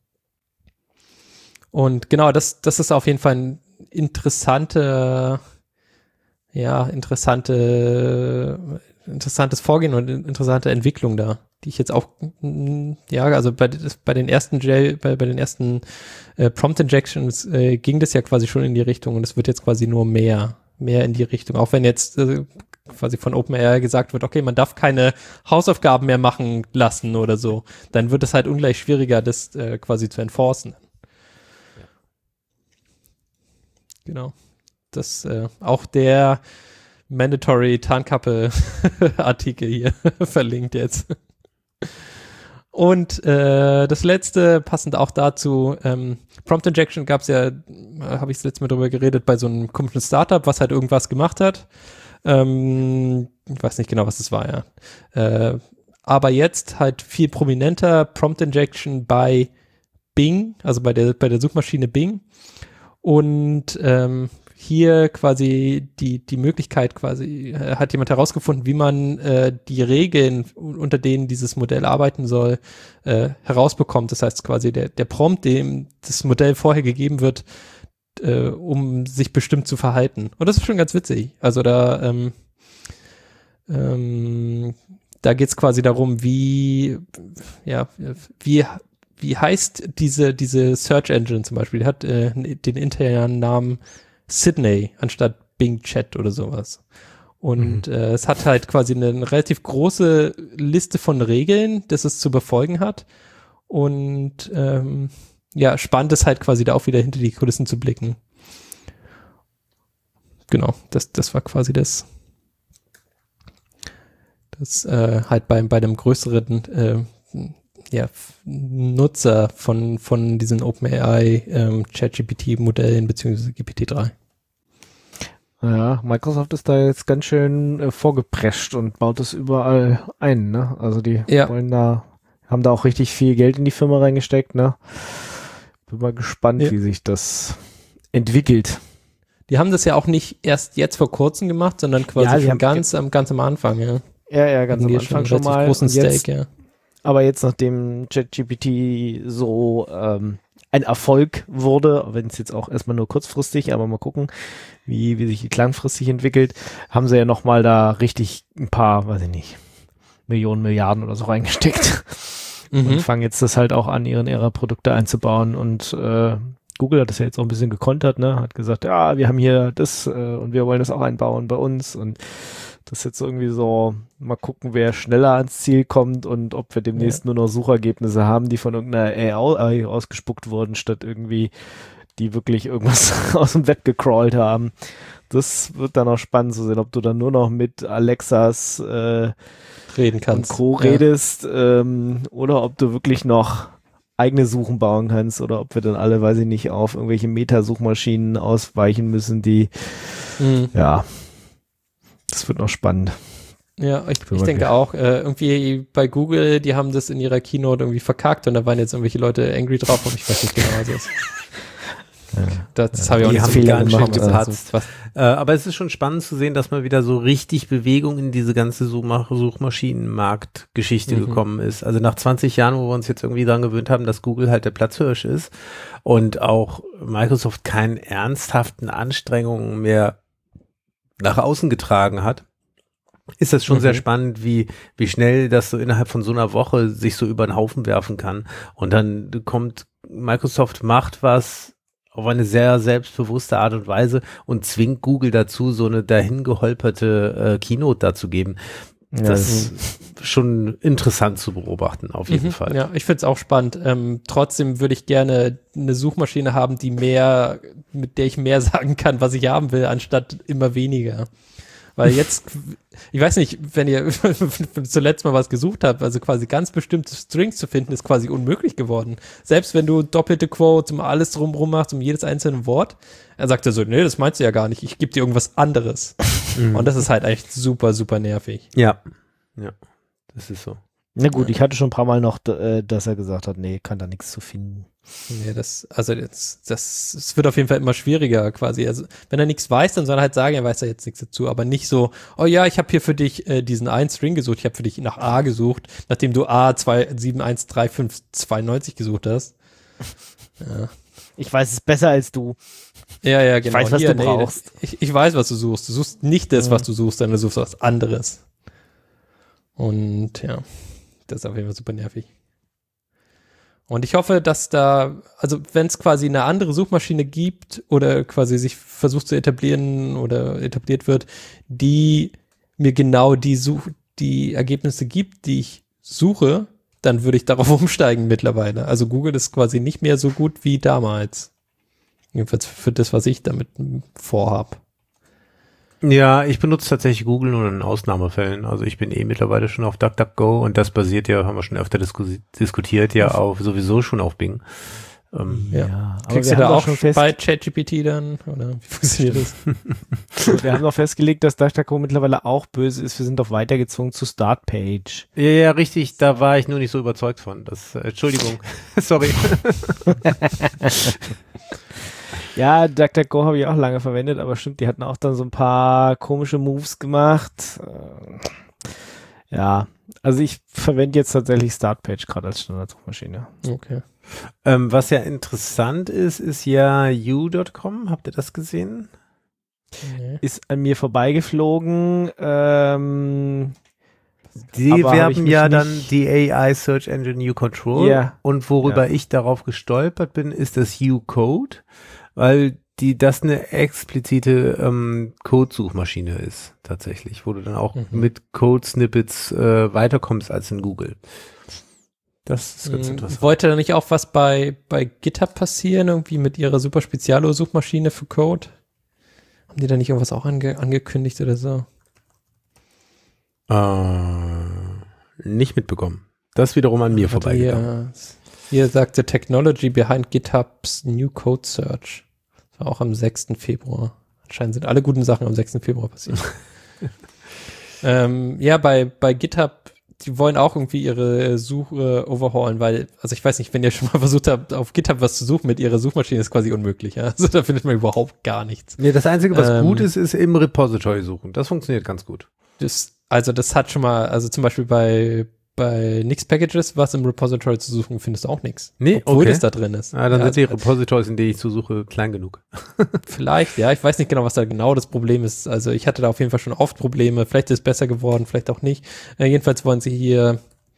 Und genau, das, das ist auf jeden Fall ein interessante, ja, interessante, interessantes Vorgehen und interessante Entwicklung da, die ich jetzt auch, ja, also bei, bei den ersten J, bei, bei den ersten äh, Prompt Injections äh, ging das ja quasi schon in die Richtung und es wird jetzt quasi nur mehr, mehr in die Richtung, auch wenn jetzt äh, quasi von OpenAI gesagt wird, okay, man darf keine Hausaufgaben mehr machen lassen oder so, dann wird es halt ungleich schwieriger, das äh, quasi zu enforcen. Genau. Das äh, auch der Mandatory Tarnkappe-Artikel hier verlinkt jetzt. Und äh, das letzte, passend auch dazu, ähm, Prompt Injection gab es ja, äh, habe ich das letzte Mal drüber geredet, bei so einem komischen Startup, was halt irgendwas gemacht hat. Ähm, ich weiß nicht genau, was das war, ja. Äh, aber jetzt halt viel prominenter Prompt Injection bei Bing, also bei der, bei der Suchmaschine Bing. Und ähm, hier quasi die, die Möglichkeit quasi, äh, hat jemand herausgefunden, wie man äh, die Regeln, unter denen dieses Modell arbeiten soll, äh, herausbekommt. Das heißt quasi der, der Prompt, dem das Modell vorher gegeben wird, äh, um sich bestimmt zu verhalten. Und das ist schon ganz witzig. Also da, ähm, ähm, da geht es quasi darum, wie, ja, wie Wie heißt diese, diese Search Engine zum Beispiel? Die hat äh, den internen Namen Sydney anstatt Bing Chat oder sowas. Und mhm. äh, es hat halt quasi eine, eine relativ große Liste von Regeln, das es zu befolgen hat. Und ähm, ja, spannend ist halt quasi da auch wieder hinter die Kulissen zu blicken. Genau, das, das war quasi das, das äh, halt bei, bei einem größeren äh, ja, Nutzer von, von diesen OpenAI ähm, ChatGPT-Modellen beziehungsweise G P T drei. Ja, Microsoft ist da jetzt ganz schön äh, vorgeprescht und baut es überall ein, ne? Also die ja. wollen da, haben da auch richtig viel Geld in die Firma reingesteckt, ne? Bin mal gespannt, ja. wie sich das entwickelt. Die haben das ja auch nicht erst jetzt vor kurzem gemacht, sondern quasi ja, schon ganz am, ganz am Anfang, ja. Ja, ja, ganz am Anfang schon, schon mal. Großen jetzt, Stake, ja. Aber jetzt, nachdem ChatGPT so ähm, ein Erfolg wurde, wenn es jetzt auch erstmal nur kurzfristig, aber mal gucken, wie, wie sich die langfristig entwickelt, haben sie ja nochmal da richtig ein paar, weiß ich nicht, Millionen, Milliarden oder so reingesteckt. Mhm. Und fangen jetzt das halt auch an, ihren ihre Produkte einzubauen. Und äh, Google hat das ja jetzt auch ein bisschen gekontert, ne? Hat gesagt, ja, wir haben hier das äh, und wir wollen das auch einbauen bei uns. Und das ist jetzt irgendwie so, mal gucken, wer schneller ans Ziel kommt und ob wir demnächst ja. nur noch Suchergebnisse haben, die von irgendeiner A I ausgespuckt wurden, statt irgendwie, die wirklich irgendwas aus dem Web gecrawlt haben. Das wird dann auch spannend zu sehen, ob du dann nur noch mit Alexas äh, reden kannst. Und Co. Ja. redest ähm, oder ob du wirklich noch eigene Suchen bauen kannst oder ob wir dann alle, weiß ich nicht, auf irgendwelche Meta-Suchmaschinen ausweichen müssen, die, mhm. ja, das wird noch spannend. Ja, ich, ich denke auch, äh, irgendwie bei Google, die haben das in ihrer Keynote irgendwie verkackt und da waren jetzt irgendwelche Leute angry drauf und ich weiß nicht genau, was das ist. Ja. Das, das habe ich auch die nicht haben so ganz schön gemacht. gepatzt. Also, äh, aber es ist schon spannend zu sehen, dass mal wieder so richtig Bewegung in diese ganze Suchma- Suchmaschinenmarktgeschichte Mhm. gekommen ist. Also nach zwanzig Jahren, wo wir uns jetzt irgendwie daran gewöhnt haben, dass Google halt der Platzhirsch ist und auch Microsoft keinen ernsthaften Anstrengungen mehr nach außen getragen hat, ist das schon Mhm. sehr spannend, wie, wie schnell das so innerhalb von so einer Woche sich so über den Haufen werfen kann. Und dann kommt Microsoft, macht was auf eine sehr selbstbewusste Art und Weise und zwingt Google dazu, so eine dahingeholperte äh, Keynote dazu geben. Ja, Das ist schon interessant zu beobachten, auf jeden Mhm, Fall. Ja, ich finde es auch spannend. Ähm, trotzdem würde ich gerne eine Suchmaschine haben, die mehr, mit der ich mehr sagen kann, was ich haben will, anstatt immer weniger. Weil jetzt, ich weiß nicht, wenn ihr zuletzt mal was gesucht habt, also quasi ganz bestimmte Strings zu finden, ist quasi unmöglich geworden. Selbst wenn du doppelte Quotes um alles drumherum machst, um jedes einzelne Wort, er sagt er so, nee, das meinst du ja gar nicht, ich gebe dir irgendwas anderes. Mhm. Und das ist halt echt super, super nervig. Ja, ja, das ist so. Na gut, ich hatte schon ein paar Mal noch, d- äh, dass er gesagt hat, nee, kann da nichts zu finden. Nee, das, also das, das, es wird auf jeden Fall immer schwieriger quasi. Also wenn er nichts weiß, dann soll er halt sagen, er weiß da jetzt nichts dazu, aber nicht so, oh ja, ich habe hier für dich äh, diesen einen String gesucht, ich habe für dich nach A gesucht, nachdem du A zwei sieben eins drei fünf zwei neun null gesucht hast. Ja, Ich weiß es besser als du. ja, ja genau. weiß, was Hier, du brauchst. das- Ich, ich weiß, was du suchst. Du suchst nicht das, Ja. was du suchst, sondern du suchst was anderes. Und ja, das ist auf jeden Fall super nervig. Und ich hoffe, dass da, also wenn es quasi eine andere Suchmaschine gibt oder quasi sich versucht zu etablieren oder etabliert wird, die mir genau die Such die Ergebnisse gibt, die ich suche, dann würde ich darauf umsteigen mittlerweile. Also Google ist quasi nicht mehr so gut wie damals. Jedenfalls für das, was ich damit vorhab. Ja, ich benutze tatsächlich Google nur in Ausnahmefällen. Also ich bin eh mittlerweile schon auf DuckDuckGo und das basiert ja, haben wir schon öfter disku- diskutiert, ja auf sowieso schon auf Bing. Ähm, Ja. aber Kriegst wir du da haben doch auch schon fest, bei ChatGPT dann? Oder wie funktioniert das? wir haben noch festgelegt, dass DuckDuckGo mittlerweile auch böse ist. Wir sind doch weitergezogen zu Startpage. ja, ja, richtig, da war ich nur nicht so überzeugt von. Das, äh, Entschuldigung, sorry. Ja, DuckDuckGo habe ich auch lange verwendet, aber stimmt, die hatten auch dann so ein paar komische Moves gemacht. Äh, Ja, also ich verwende jetzt tatsächlich Startpage gerade als Standardsuchmaschine. Okay. Ähm, was ja interessant ist, ist ja you Punkt com. Habt ihr das gesehen? Nee. Ist an mir vorbeigeflogen. Ähm, Die Aber hab ich werben mich ja nicht- dann die A I Search Engine You Control. Ja. Und worüber Ja. ich darauf gestolpert bin, ist das You-Code, weil die das eine explizite ähm, Code-Suchmaschine ist, tatsächlich, wo du dann auch Mhm. mit Code-Snippets äh, weiterkommst als in Google. Das ist ganz Hm, interessant. Wollte da nicht auch was bei, bei GitHub passieren, irgendwie mit ihrer super Spezialo-Suchmaschine für Code? Haben die da nicht irgendwas auch ange angekündigt oder so? Äh, nicht mitbekommen. Das wiederum an mir Warte, vorbeigegangen. Hier, hier sagte Technology behind GitHub's New Code Search. Das war auch am sechsten Februar. Anscheinend sind alle guten Sachen am sechsten Februar passiert. ähm, ja, bei, bei GitHub, die wollen auch irgendwie ihre Suche overhaulen, weil, also ich weiß nicht, wenn ihr schon mal versucht habt, auf GitHub was zu suchen mit ihrer Suchmaschine, ist quasi unmöglich. Ja? Also da findet man überhaupt gar nichts. Nee, das Einzige, was Ähm, gut ist, ist im Repository suchen. Das funktioniert ganz gut. Das, also das hat schon mal, also zum Beispiel bei, bei Nix Packages, was im Repository zu suchen, findest du auch nichts. Nee, obwohl okay. das da drin ist. Ah, dann ja, sind die also, Repositories, in denen ich zu suche, klein genug. vielleicht, ja, ich weiß nicht genau, was da genau das Problem ist. Also ich hatte da auf jeden Fall schon oft Probleme. Vielleicht ist es besser geworden, vielleicht auch nicht. Äh, jedenfalls wollen sie hier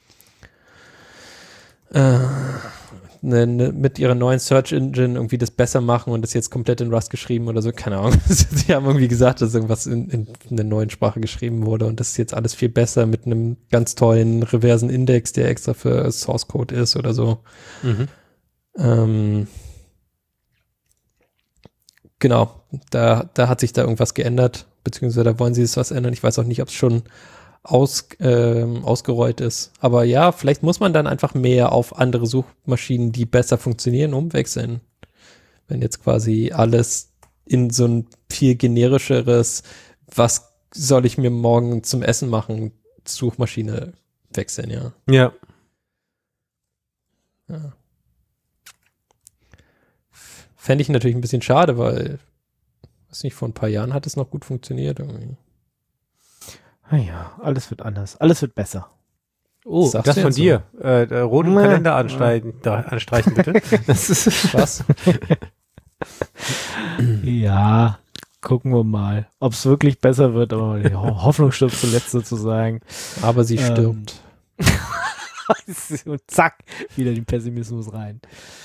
äh, ne, ne, mit ihrer neuen Search Engine irgendwie das besser machen und das jetzt komplett in Rust geschrieben oder so. Keine Ahnung. Sie haben irgendwie gesagt, dass irgendwas in, in, in der neuen Sprache geschrieben wurde und das ist jetzt alles viel besser mit einem ganz tollen reversen Index, der extra für Source Code ist oder so. Mhm. Ähm, genau, da, da hat sich da irgendwas geändert, beziehungsweise da wollen sie es was ändern. Ich weiß auch nicht, ob es schon aus, ähm, ausgerollt ist. Aber ja, vielleicht muss man dann einfach mehr auf andere Suchmaschinen, die besser funktionieren, umwechseln. Wenn jetzt quasi alles in so ein viel generischeres, was soll ich mir morgen zum Essen machen, Suchmaschine wechseln, ja. Ja. ja. Fände ich natürlich ein bisschen schade, weil, weiß nicht, vor ein paar Jahren hat es noch gut funktioniert irgendwie. Naja, alles wird anders. Alles wird besser. Oh, Sagst das du von jetzt so? dir. Äh, der rote Nee. Kalender anstreichen, da, anstreichen bitte. Das ist Was? Ja, gucken wir mal, ob es wirklich besser wird, aber die Ho- Hoffnung stirbt zuletzt sozusagen. Aber sie Ähm, stirbt. Und zack, wieder den Pessimismus rein.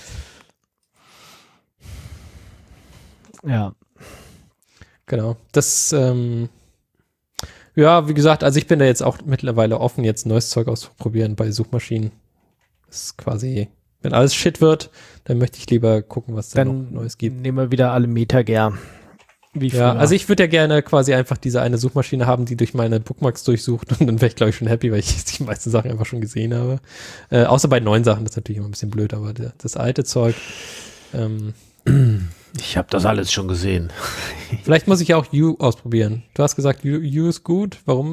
Ja. Genau. Das, ähm, ja, wie gesagt, also ich bin da jetzt auch mittlerweile offen, jetzt neues Zeug auszuprobieren bei Suchmaschinen. Das ist quasi, wenn alles Shit wird, dann möchte ich lieber gucken, was da noch Dann Neues gibt. nehmen wir wieder alle Metager. Wie Ja, früher. also ich würde ja gerne quasi einfach diese eine Suchmaschine haben, die durch meine Bookmarks durchsucht und dann wäre ich, glaube ich, schon happy, weil ich die meisten Sachen einfach schon gesehen habe. Äh, außer bei neuen Sachen, das ist natürlich immer ein bisschen blöd, aber der, das alte Zeug, ähm, ich habe das alles schon gesehen. vielleicht muss ich auch You ausprobieren. Du hast gesagt, You, You ist gut. Warum?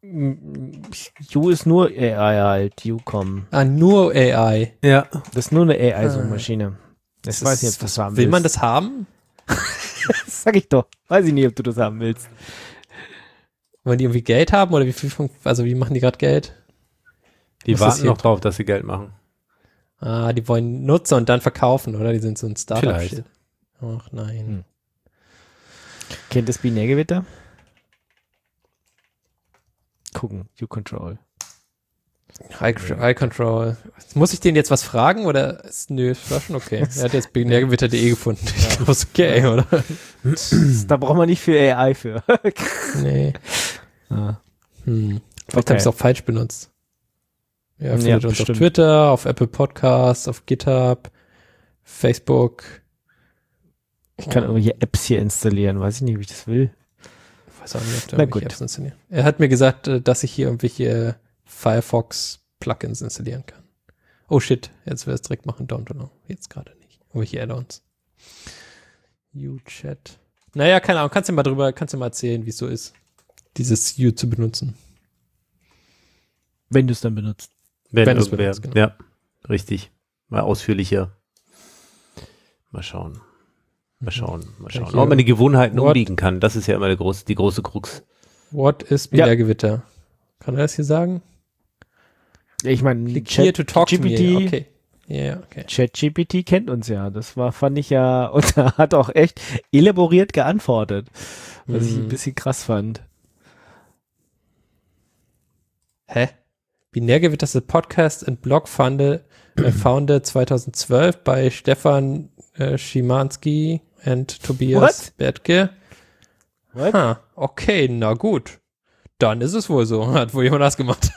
U ist nur A I halt, U-Com. Ah, nur A I. Ja. Das ist nur eine A I-Suchmaschine. Ich Das weiß nicht, ist- ob du das haben Will willst. man das haben? Das sag ich doch. Weiß ich nicht, ob du das haben willst. Wollen die irgendwie Geld haben oder wie viel, fun- also wie machen die gerade Geld? Die Was ist warten hier? noch drauf, dass sie Geld machen. Ah, die wollen Nutzer und dann verkaufen, oder? Die sind so ein Vielleicht. Startup-Shit. Ach nein. Hm. Kennt das Binärgewitter? Gucken, U-Control. High, High Control. Muss ich denen jetzt was fragen oder ist, nö, das war schon okay. Er hat jetzt binärgewitter punkt de gefunden. Ich glaube, ist okay, oder? Da braucht man nicht viel A I für. Nee. Ah. Hm. Vielleicht Okay. habe ich es auch falsch benutzt. Ja, findet Ja, uns bestimmt. auf Twitter, auf Apple Podcasts, auf GitHub, Facebook. Ich kann irgendwelche Apps hier installieren. Weiß ich nicht, ob ich das will. Ich weiß auch nicht, ob da Na irgendwelche gut. Apps installieren. Er hat mir gesagt, äh, dass ich hier irgendwelche Firefox-Plugins installieren kann. Oh shit, jetzt will er es direkt machen. Don't know. Jetzt gerade nicht. Irgendwelche Add-ons. U-Chat. Naja, keine Ahnung. Kannst du mal drüber, kannst du mal erzählen, wie es so ist, dieses U zu benutzen. Wenn du es dann benutzt. Wenn, Wenn es irgendwer, benutzt, genau. Ja, richtig. Mal ausführlicher. Mal schauen. Mal schauen. Mal Kann schauen. ich hier- Ob man die Gewohnheiten What? umbiegen kann. Das ist ja immer der große, die große Krux. What is Ja. Binärgewitter? Kann er das hier sagen? Ich meine, Click here to talk to me. G P T, Okay. Ja, yeah, okay. ChatGPT kennt uns ja. Das war, fand ich ja, und er hat auch echt elaboriert geantwortet. Was ich ein Mhm. bisschen krass fand. Hä? Binärgewitter ist ein Podcast and Blog founded, äh, founded zweitausendzwölf bei Stefan äh, Schimanski und Tobias What? Bertke. What? Ha, okay, na gut. Dann ist es wohl so. Hat wohl jemand das gemacht.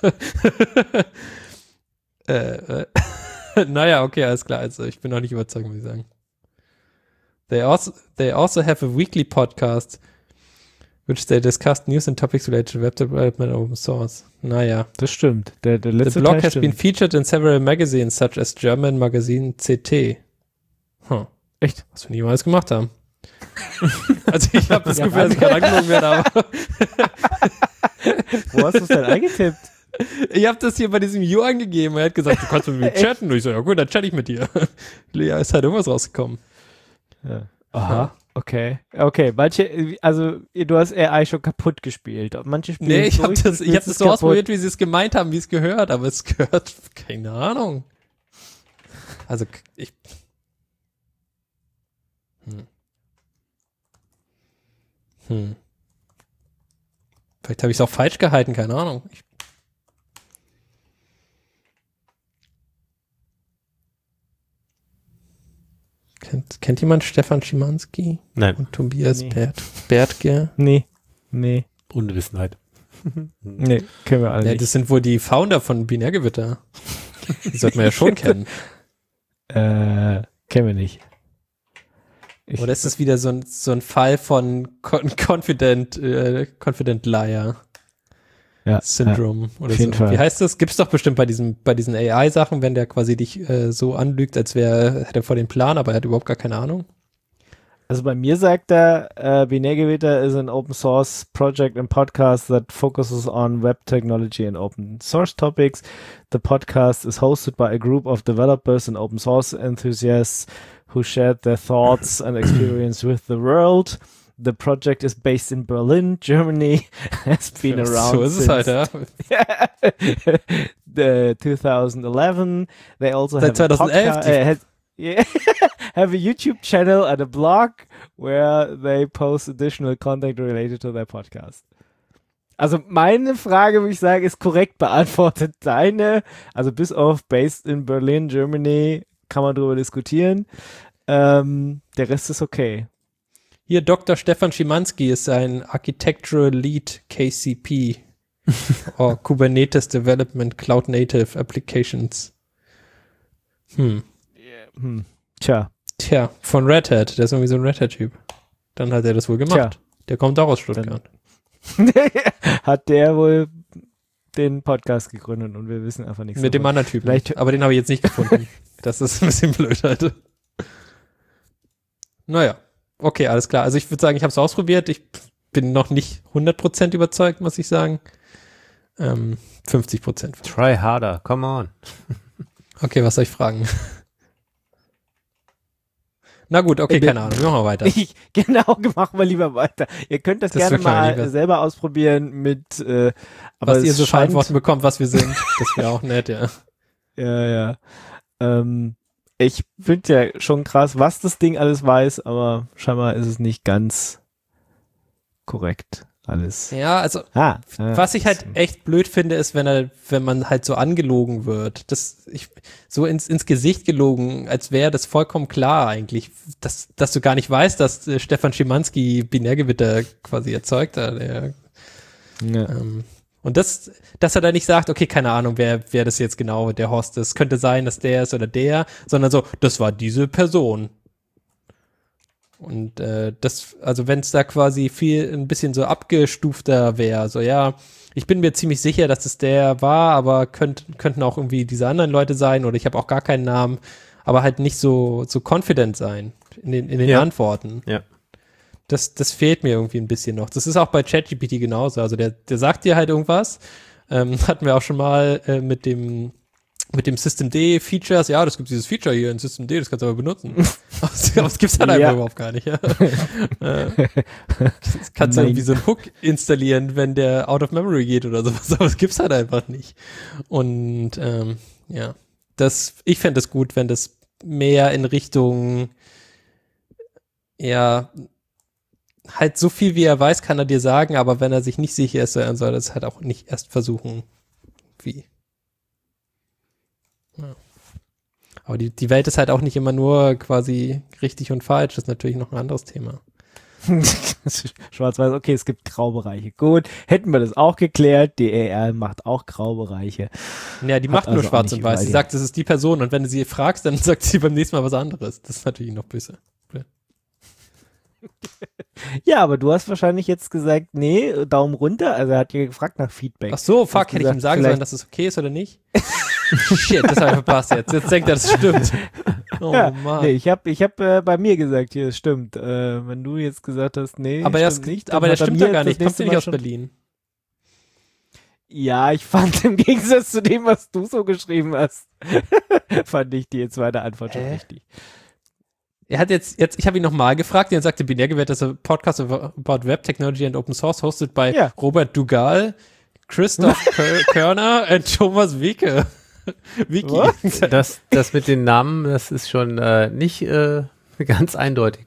äh, äh. Naja, okay, alles klar. Also ich bin noch nicht überzeugt, muss ich sagen. They also, they also have a weekly podcast which they discuss news and topics related to web development and open source. Naja. Das stimmt. Der, der The letzte blog Teil has stimmt. been featured in several magazines such as German magazine C T. Huh. Echt? Was wir niemals gemacht haben. Also ich habe das Ja, Gefühl, dass ich gerade angelogen werde, aber Wo hast du es denn eingetippt? ich habe das hier bei diesem U angegeben. Er hat gesagt, du kannst mit mir chatten. Und ich so, ja gut, dann chatte ich mit dir. Ja, ist halt irgendwas rausgekommen. Ja. Aha. Okay. Okay. Manche, also du hast A I schon kaputt gespielt. Manche spielen Nee, ich durch, habe du das, ich spielst hab das es so kaputt. ausprobiert, wie sie es gemeint haben, wie es gehört, aber es gehört, keine Ahnung. Also ich. Hm. Hm. Vielleicht habe ich es auch falsch gehalten, keine Ahnung. Ich, kennt, kennt jemand Stefan Schimanski Nein, und Tobias Nee. Bert, Bertke? Nee. Nee. Unwissenheit. Nee. Kennen wir alle Ja, nicht. das sind wohl die Founder von Binärgewitter. Die sollte man ja schon kennen. Äh, kennen wir nicht. Ich, Oder ist das wieder so ein, so ein Fall von Con Confident, äh, Confident Liar ja, Syndrome oder auf jeden so? Fall. Wie heißt das? Gibt's doch bestimmt bei diesem, bei diesen A I-Sachen, wenn der quasi dich äh, so anlügt, als wäre, hätte er vor den Plan, aber er hat überhaupt gar keine Ahnung. Also bei mir sagt er, uh, Binärgewitter is an open source project and podcast that focuses on web technology and open source topics. The podcast is hosted by a group of developers and open source enthusiasts who shared their thoughts and experience with the world. The project is based in Berlin, Germany, has been around so ist es halt, ja. the twenty eleven. They also Seit have a, zwanzig elf, podca- uh, has, yeah, have a YouTube channel and a blog where they post additional content related to their podcast. Also meine Frage, würde ich sagen, ist korrekt beantwortet. Deine, also bis auf based in Berlin, Germany, kann man drüber diskutieren. Ähm, der Rest ist okay. Hier, Doktor Stefan Schimanski ist ein Architectural Lead K C P or Kubernetes Development Cloud Native Applications. Hm. Hm. Tja. Tja, von Red Hat. Der ist irgendwie so ein Red Hat-Typ. Dann hat er das wohl gemacht. Tja. Der kommt auch aus Stuttgart. Hat der wohl den Podcast gegründet und wir wissen einfach nichts. Mit dem anderen Typen. Vielleicht, aber den habe ich jetzt nicht gefunden. Das ist ein bisschen blöd halt. Naja. Okay, alles klar. Also ich würde sagen, ich habe es ausprobiert. Ich bin noch nicht hundert Prozent überzeugt, muss ich sagen. Ähm, fünfzig Prozent. Try harder, come on. Okay, was soll ich fragen? Na gut, okay, keine Ahnung. Machen wir weiter. Ich, genau, machen wir lieber weiter. Ihr könnt das, das gerne mal lieber selber ausprobieren mit äh, aber was ihr so scheint, Antworten bekommt, was wir sind. Das wäre auch nett, ja. Ja, ja. Ähm, ich finde ja schon krass, was das Ding alles weiß, aber scheinbar ist es nicht ganz korrekt alles. Ja, also ah, ja, was ich halt echt blöd finde, ist, wenn er, wenn man halt so angelogen wird. Das, ich, so ins, ins Gesicht gelogen, als wäre das vollkommen klar eigentlich, dass, dass du gar nicht weißt, dass äh, Stefan Schimanski Binärgewitter quasi erzeugt hat. Der, ja. ähm, und das, dass er da nicht sagt, okay, keine Ahnung, wer, wer das jetzt genau der Host ist. Könnte sein, dass der ist oder der, sondern so, das war diese Person. Und äh, das, also wenn es da quasi viel, ein bisschen so abgestufter wäre, so ja, ich bin mir ziemlich sicher, dass es der war, aber könnt, könnten auch irgendwie diese anderen Leute sein oder ich habe auch gar keinen Namen, aber halt nicht so, so confident sein in den, in den ja. Antworten. Ja. Das, das fehlt mir irgendwie ein bisschen noch. Das ist auch bei ChatGPT genauso. Also der, der sagt dir halt irgendwas. Ähm, hatten wir auch schon mal äh, mit dem mit dem Systemd-Features, ja, das gibt dieses Feature hier in Systemd, das kannst du aber benutzen. aber das gibt's halt einfach ja. überhaupt gar nicht. Ja. Das kannst du irgendwie so einen Hook installieren, wenn der out of memory geht oder sowas, aber das gibt's halt einfach nicht. Und ähm, ja, das, ich fände es gut, wenn das mehr in Richtung, ja, halt so viel wie er weiß, kann er dir sagen, aber wenn er sich nicht sicher ist, dann soll er es halt auch nicht erst versuchen. Wie? Ja. Aber die, die Welt ist halt auch nicht immer nur quasi richtig und falsch, das ist natürlich noch ein anderes Thema. Schwarz-Weiß, okay, es gibt Graubereiche. Gut, hätten wir das auch geklärt, die A I macht auch Graubereiche. Ja, die Hat macht nur also schwarz und weiß. Sie die. sagt, das ist die Person und wenn du sie fragst, dann sagt sie beim nächsten Mal was anderes. Das ist natürlich noch böse. Ja, aber du hast wahrscheinlich jetzt gesagt, nee, Daumen runter. Also er hat ja gefragt nach Feedback. Ach so, fuck, hätte gesagt, ich ihm sagen sollen, dass es okay ist oder nicht? Shit, das habe ich verpasst jetzt. Jetzt denkt er, das stimmt. Oh ja, Mann. Nee, ich habe ich hab, äh, bei mir gesagt, hier, es stimmt. Äh, wenn du jetzt gesagt hast, nee, aber stimmt das, nicht. Aber der stimmt doch gar nicht. Kommt Kommst du nicht aus Berlin? Ja, ich fand im Gegensatz zu dem, was du so geschrieben hast, fand ich die zweite Antwort schon Hä? richtig. Er hat jetzt, jetzt ich habe ihn nochmal gefragt, er sagte, Binärgewitter ist ein Podcast about Web Technology and Open Source, hosted by ja. Robert Dugal, Christoph Körner und Thomas Wieke. Wiki. Das, das mit den Namen, das ist schon äh, nicht äh, ganz eindeutig.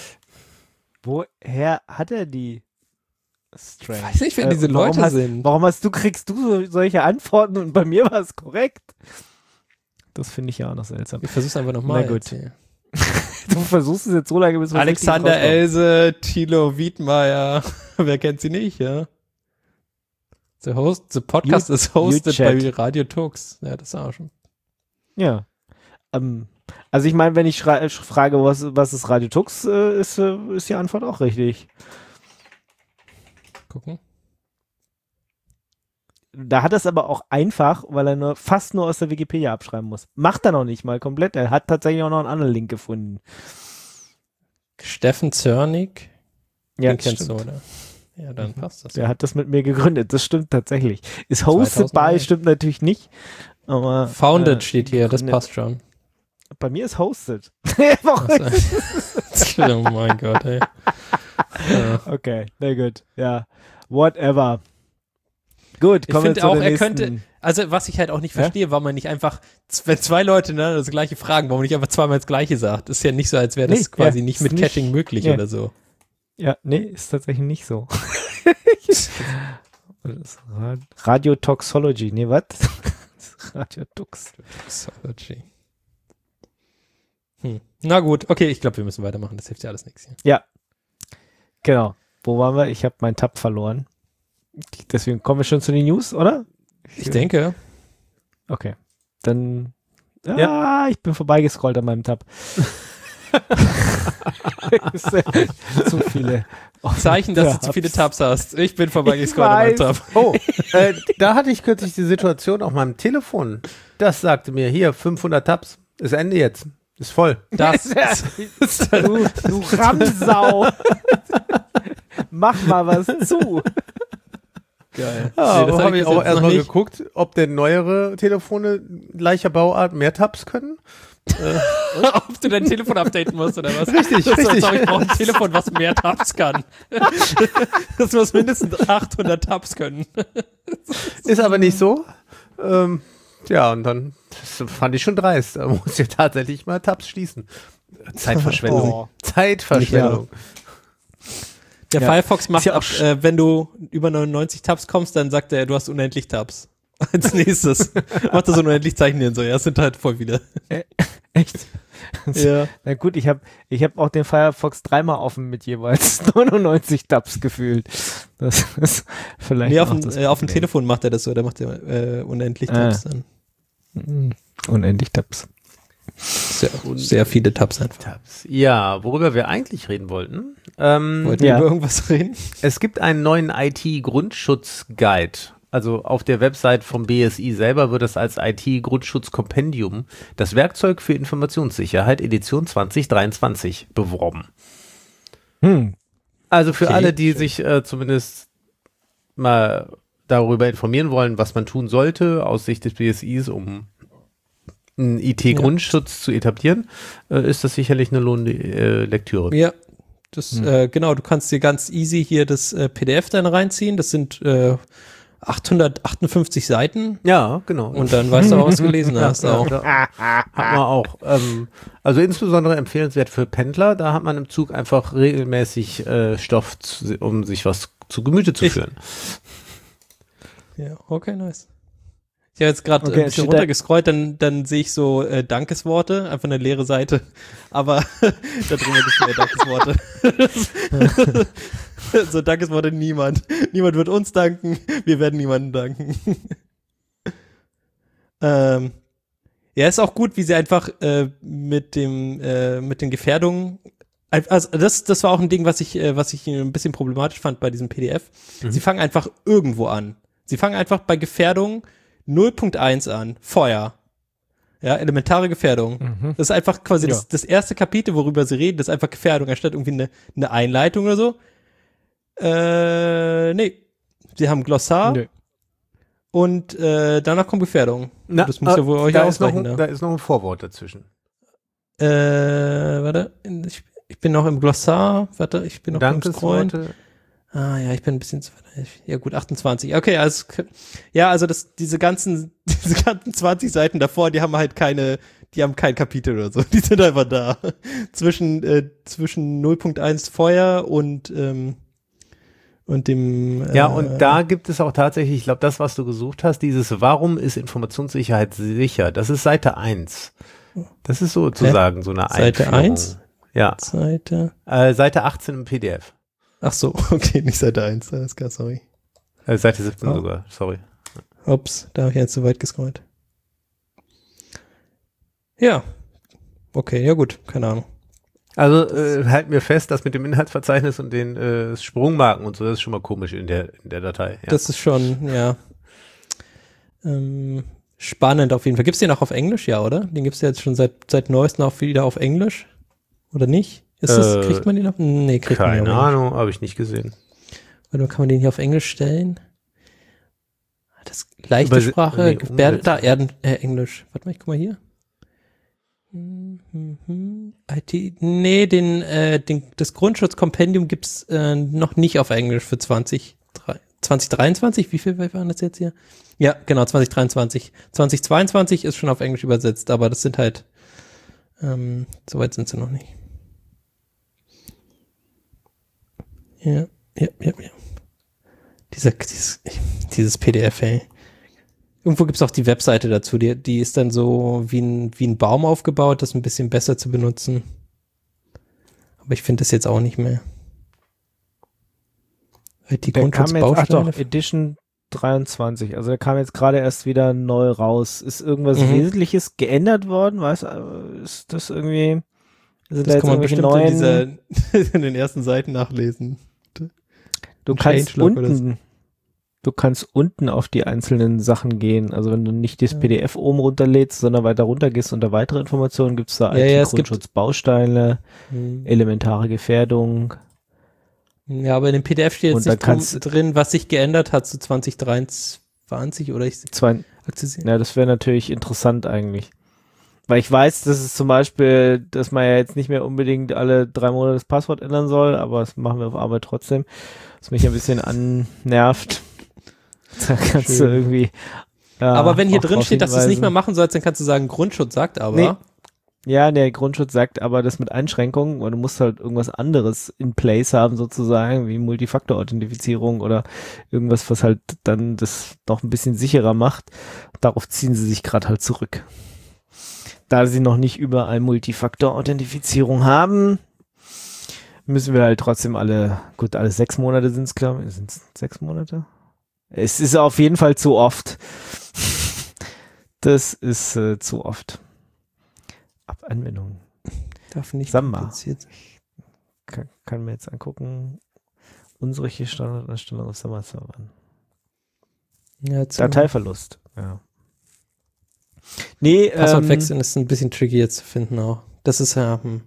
Woher hat er die? Strange. Ich weiß nicht, wer äh, diese Leute hast, sind. Warum hast du, kriegst du so, solche Antworten und bei mir war es korrekt? Das finde ich ja auch noch seltsam. Ich versuch's einfach nochmal. Na gut. Du versuchst es jetzt so lange, bis wir Alexander Else, Thilo Wiedmeier. Wer kennt sie nicht, ja? The host, the podcast you, is hosted by Radio Tux. Ja, das auch schon. Ja. Ähm, also ich meine, wenn ich schrei- frage, was, was ist Radio Tux, äh, ist, äh, ist die Antwort auch richtig. Gucken. Da hat er es aber auch einfach, weil er nur fast nur aus der Wikipedia abschreiben muss. Macht er noch nicht mal komplett. Er hat tatsächlich auch noch einen anderen Link gefunden. Steffen Zörnig. Ja, Den kennst stimmt. du, oder? Ja, dann passt das. Der hat das mit mir gegründet, das stimmt tatsächlich. Ist hosted zweitausendneun. by, stimmt natürlich nicht. Aber, Founded äh, steht hier, das gegründet. passt schon. Bei mir ist hosted. Also, oh mein Gott, ey. Ja. Okay, na gut. Ja, whatever. Gut, Ich kommen wir finde zu auch, der er nächsten. könnte, also was ich halt auch nicht Ja? verstehe, warum man nicht einfach, wenn zwei Leute ne, das gleiche fragen, warum man nicht einfach zweimal das gleiche sagt. Ist ja nicht so, als wäre das Nee, quasi ja, nicht ist mit nicht- Caching möglich ja. oder so. Ja, nee, ist tatsächlich nicht so. Das ist Ra- Radiotoxology, nee, was? Radiotox. Toxology. Hm. Na gut, okay, ich glaube, wir müssen weitermachen. Das hilft ja alles nichts hier. Ja, genau. Wo waren wir? Ich habe meinen Tab verloren. Deswegen kommen wir schon zu den News, oder? Ich denke, Okay, dann ja, ich bin vorbeigescrollt an meinem Tab. Zu viele. Zeichen, dass du zu viele Tabs hast. Ich bin vorbeigescrollt an meinem Ich Tab. Oh, äh, da hatte ich kürzlich die Situation auf meinem Telefon. Das sagte mir, hier, fünfhundert Tabs. Ist Ende jetzt. Ist voll. Das Du, du Ramsau. Mach mal was zu. geil. Ja, Nee, das da hab habe ich bis auch jetzt noch erstmal nicht. geguckt, ob denn neuere Telefone gleicher Bauart mehr Tabs können. Ob du dein Telefon updaten musst oder was? Richtig, das richtig. Ist, ich brauche ein Telefon, was mehr Tabs kann. Das muss mindestens achthundert Tabs können. Ist aber nicht so. Ähm, ja, und dann das fand ich schon dreist. Da muss ich tatsächlich mal Tabs schließen. Zeitverschwendung. Oh. Zeitverschwendung. Der Ja. Firefox Ist macht ja auch ab, sch- äh, wenn du über neunundneunzig Tabs kommst, dann sagt er, du hast unendlich Tabs. Als nächstes. Macht er so unendlich Zeichen hin, so, ja, es sind halt voll wieder. Echt? Ja. Na gut, ich habe ich hab auch den Firefox dreimal offen mit jeweils neunundneunzig Tabs gefühlt. Das ist vielleicht Nee, auf auch dem, das äh, auf dem Problem. Telefon macht er das so, da macht er äh, unendlich Ah. Tabs dann. Mhm. Unendlich Tabs. Sehr, sehr viele Tabs einfach. Tabs. Ja, worüber wir eigentlich reden wollten. Ähm, Wollten wir Ja. über irgendwas reden? Es gibt einen neuen I T-Grundschutz-Guide. Also auf der Website vom B S I selber wird es als I T-Grundschutz-Kompendium, das Werkzeug für Informationssicherheit, Edition zwanzig dreiundzwanzig, beworben. Hm. Also für Okay, alle, die schön. sich äh, zumindest mal darüber informieren wollen, was man tun sollte aus Sicht des B S Is, um einen I T-Grundschutz zu etablieren, äh, ist das sicherlich eine lohnende äh, Lektüre. Ja, das, Hm. äh, genau, du kannst dir ganz easy hier das äh, P D F dann reinziehen. Das sind äh, achthundertachtundfünfzig Seiten Ja, genau. und dann weißt du auch, was du gelesen hast. Ja, Auch. ja, hat man auch. Ähm, also insbesondere empfehlenswert für Pendler. Da hat man im Zug einfach regelmäßig äh, Stoff, zu, um sich was zu Gemüte zu Ich- führen. Ja, okay, nice. Ich habe jetzt gerade Okay, ein bisschen steht da- runtergescrollt, dann, dann sehe ich so äh, Dankesworte, einfach eine leere Seite, aber da drüber gibt es mehr Dankesworte. So Dankesworte niemand. Niemand wird uns danken, wir werden niemandem danken. ähm, ja, ist auch gut, wie sie einfach äh, mit dem äh, mit den Gefährdungen, also das das war auch ein Ding, was ich äh, was ich ein bisschen problematisch fand bei diesem P D F. Mhm. Sie fangen einfach irgendwo an. Sie fangen einfach bei Gefährdung null Punkt eins an, Feuer. Ja, elementare Gefährdung. Mhm. Das ist einfach quasi Ja. das, das erste Kapitel, worüber sie reden, das ist einfach Gefährdung, anstatt irgendwie eine, eine Einleitung oder so. Äh, nee. Sie haben Glossar Nö. und äh, danach kommt Gefährdung. Na, das muss ja wohl euch da ist, noch ausreichen. ein, Ne? da ist noch ein Vorwort dazwischen. Äh, warte, ich, ich bin noch im Glossar, warte, ich bin noch im Scrollen. Dankesworte. Ah ja, ich bin ein bisschen zu weit. Ja gut, achtundzwanzig. Okay, also ja, also das, diese ganzen, diese ganzen zwanzig Seiten davor, die haben halt keine, die haben kein Kapitel oder so. Die sind einfach da. Zwischen, äh, zwischen null Punkt eins Feuer und, ähm, und dem. Äh, Ja, und da gibt es auch tatsächlich, ich glaube, das, was du gesucht hast, dieses Warum ist Informationssicherheit sicher? Das ist Seite eins. Das ist sozusagen so eine Seite Einführung. eins? Ja, Seite. äh, Seite achtzehn im P D F. Ach so, okay, nicht Seite eins, alles klar, sorry. Äh, Seite siebzehn Oh. sogar, sorry. Ups, da habe ich jetzt zu weit gescrollt. Ja. Okay, ja gut, keine Ahnung. Also äh, halten wir fest, dass mit dem Inhaltsverzeichnis und den äh, Sprungmarken und so, das ist schon mal komisch in der, in der Datei. Ja. Das ist schon, ja. Ähm, spannend auf jeden Fall. Gibt's den auch auf Englisch, ja, oder? Den gibt's ja jetzt schon seit, seit neuestem auch wieder auf Englisch. Oder nicht? Ist das, kriegt man den auf? Nee, kriegt man den Keine Ahnung, habe ich nicht gesehen. Oder kann man den hier auf Englisch stellen? Das leichte Überse- Sprache, nee, Ber- da, Erden, äh, Englisch. Warte mal, ich guck mal hier. Mhm. I T, nee, den, äh, den, das Grundschutzkompendium gibt's äh, noch nicht auf Englisch für zwanzig, zwanzig dreiundzwanzig. Wie viel waren das jetzt hier? Ja, genau, zwanzig dreiundzwanzig. zwanzig zweiundzwanzig ist schon auf Englisch übersetzt, aber das sind halt, ähm, soweit sind sie noch nicht. Ja, ja, ja, ja. Dieser, dieses, dieses P D F, ey. Irgendwo gibt es auch die Webseite dazu, die, die ist dann so wie ein, wie ein Baum aufgebaut, das ein bisschen besser zu benutzen. Aber ich finde das jetzt auch nicht mehr. Die Grundschutzbausteine. Edition dreiundzwanzig, also der kam jetzt gerade erst wieder neu raus. Ist irgendwas mhm. Wesentliches geändert worden? Weißt du, ist das irgendwie... Sind das da kann man bestimmt neuen, in, dieser, in den ersten Seiten nachlesen. Du kannst unten, du kannst unten auf die einzelnen Sachen gehen. Also wenn du nicht das ja. P D F oben runterlädst, sondern weiter runter gehst unter weitere Informationen, gibt es da ja, ja, Grundschutzbausteine, hm. elementare Gefährdung. Ja, aber in dem P D F steht jetzt nicht drum, drin, was sich geändert hat zu zwanzig dreiundzwanzig oder ich zwei, Ja, das wäre natürlich interessant eigentlich. Weil ich weiß, dass es zum Beispiel, dass man ja jetzt nicht mehr unbedingt alle drei Monate das Passwort ändern soll, aber das machen wir auf Arbeit trotzdem, was mich ein bisschen annervt. Da kannst Schön. du irgendwie ja, aber wenn hier drin steht, dass du es nicht mehr machen sollst, dann kannst du sagen, Grundschutz sagt aber. Nee. Ja, der Grundschutz sagt aber das mit Einschränkungen, weil du musst halt irgendwas anderes in place haben sozusagen, wie Multifaktor-Authentifizierung oder irgendwas, was halt dann das noch ein bisschen sicherer macht. Darauf ziehen sie sich gerade halt zurück. Da sie noch nicht überall Multifaktor-Authentifizierung haben, müssen wir halt trotzdem alle, gut, alle sechs Monate sind es, glaube ich. Sind es sechs Monate? Es ist auf jeden Fall zu oft. Das ist äh, zu oft. Ab Anwendung. Darf nicht Samba. Kann, kann mir jetzt angucken. Unsere Standarderstellung auf Samba-Servern. Ja, Dateiverlust, ja. Nee, Passwort ähm, wechseln ist ein bisschen tricky jetzt zu finden auch. Das ist ja, hm.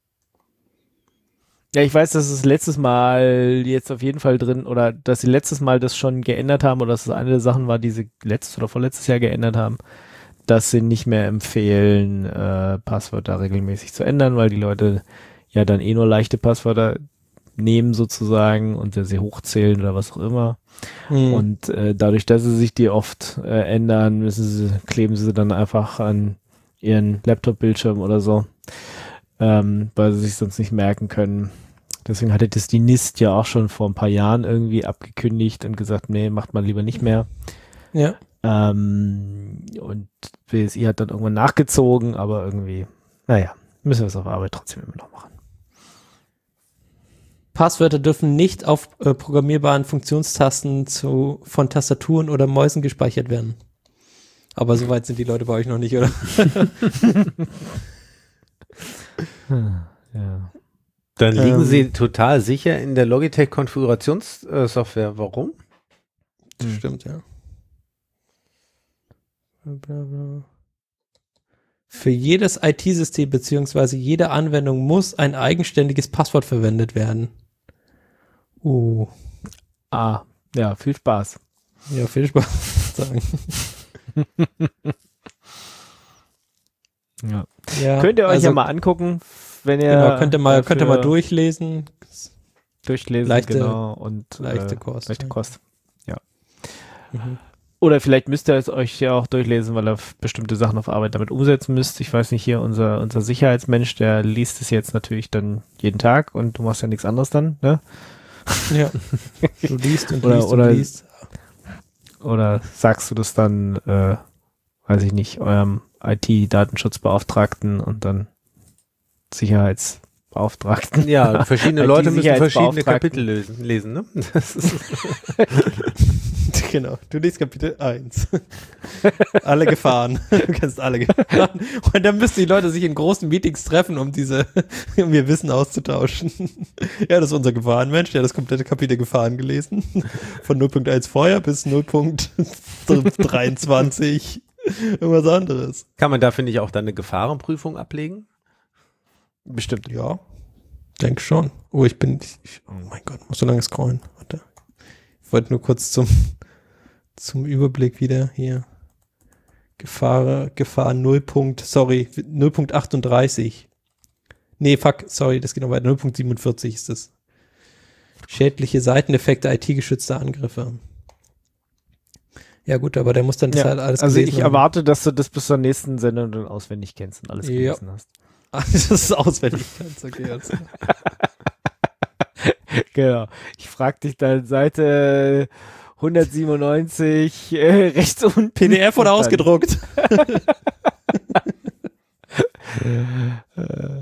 Ja, ich weiß, dass es letztes Mal jetzt auf jeden Fall drin, oder dass sie letztes Mal das schon geändert haben, oder dass es eine der Sachen war, die sie letztes oder vorletztes Jahr geändert haben, dass sie nicht mehr empfehlen, äh, Passwörter regelmäßig zu ändern, weil die Leute ja dann eh nur leichte Passwörter nehmen sozusagen und sie hochzählen oder was auch immer. Mhm. Und äh, dadurch, dass sie sich die oft äh, ändern, müssen sie, kleben sie dann einfach an ihren Laptop-Bildschirm oder so, ähm, weil sie sich sonst nicht merken können. Deswegen hatte das die N I S T ja auch schon vor ein paar Jahren irgendwie abgekündigt und gesagt, nee, macht man lieber nicht mehr. Ja. Ähm, und B S I hat dann irgendwann nachgezogen, aber irgendwie, naja, müssen wir es auf Arbeit trotzdem immer noch machen. Passwörter dürfen nicht auf äh, programmierbaren Funktionstasten zu, von Tastaturen oder Mäusen gespeichert werden. Aber so weit sind die Leute bei euch noch nicht, oder? Ja. Dann liegen ähm, sie total sicher in der Logitech-Konfigurationssoftware. Warum? Das stimmt, ja. Blablabla. Für jedes I T-System bzw. jede Anwendung muss ein eigenständiges Passwort verwendet werden. Uh. Ah, ja, viel Spaß. Ja, viel Spaß. Sagen. Ja. Ja, könnt ihr euch also, ja mal angucken, wenn ihr genau, könnt ihr mal, könnt ihr mal durchlesen. Durchlesen, leichte, genau. Und leichte äh, Kost. Leichte Kost, ja. Mhm. Oder vielleicht müsst ihr es euch ja auch durchlesen, weil ihr bestimmte Sachen auf Arbeit damit umsetzen müsst. Ich weiß nicht, hier unser, unser Sicherheitsmensch, der liest es jetzt natürlich dann jeden Tag und du machst ja nichts anderes dann, ne? Ja. Du liest und oder, liest oder, und liest. Oder sagst du das dann, äh, weiß ich nicht, eurem I T-Datenschutzbeauftragten und dann Sicherheitsbeauftragten. Ja, verschiedene Leute müssen verschiedene Kapitel lesen, lesen ne? Das ist genau, du liest Kapitel eins. Alle Gefahren. Du kennst alle Gefahren. Und dann müssen die Leute sich in großen Meetings treffen, um diese, um ihr Wissen auszutauschen. Ja, das ist unser Gefahrenmensch, der hat das komplette Kapitel Gefahren gelesen. Von null Punkt eins vorher bis null Punkt dreiundzwanzig. Irgendwas anderes. Kann man da, finde ich, auch dann eine Gefahrenprüfung ablegen? Bestimmt. Ja. Denke schon. Oh, ich bin, ich, oh mein Gott, muss so lange scrollen. Warte. Ich wollte nur kurz zum, zum Überblick wieder hier. Gefahr, Gefahr null. Sorry, null Punkt achtunddreißig. Nee, fuck, sorry, das geht noch weiter. null Punkt siebenundvierzig ist das. Schädliche Seiteneffekte, I T-geschützte Angriffe. Ja gut, aber der muss dann das Ja, halt alles also ich gelesen haben. erwarte, dass du das bis zur nächsten Sendung dann auswendig kennst und alles Ja. gelesen hast. Ah, das ist auswendig. Okay, also. Genau. Ich frage dich dann Seite hundertsiebenundneunzig äh, rechts unten. P D F oder Und dann- ausgedruckt? Äh,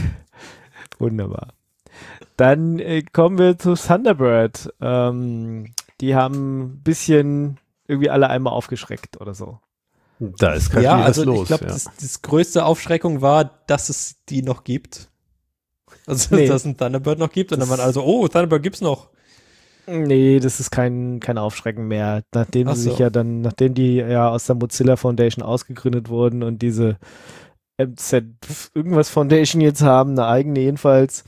Wunderbar. Dann äh, kommen wir zu Thunderbird. Ähm, die haben ein bisschen irgendwie alle einmal aufgeschreckt oder so. Da ist gerade Ja, was also los. ich glaube, ja. das, das größte Aufschreckung war, dass es die noch gibt. Also, Nee. dass es ein Thunderbird noch gibt. Und dann waren also, oh, Thunderbird gibt's noch. Nee, das ist kein, kein Aufschrecken mehr. Nachdem Ach sie so. sich ja dann, nachdem die ja aus der Mozilla Foundation ausgegründet wurden und diese M Z irgendwas Foundation jetzt haben, eine eigene jedenfalls,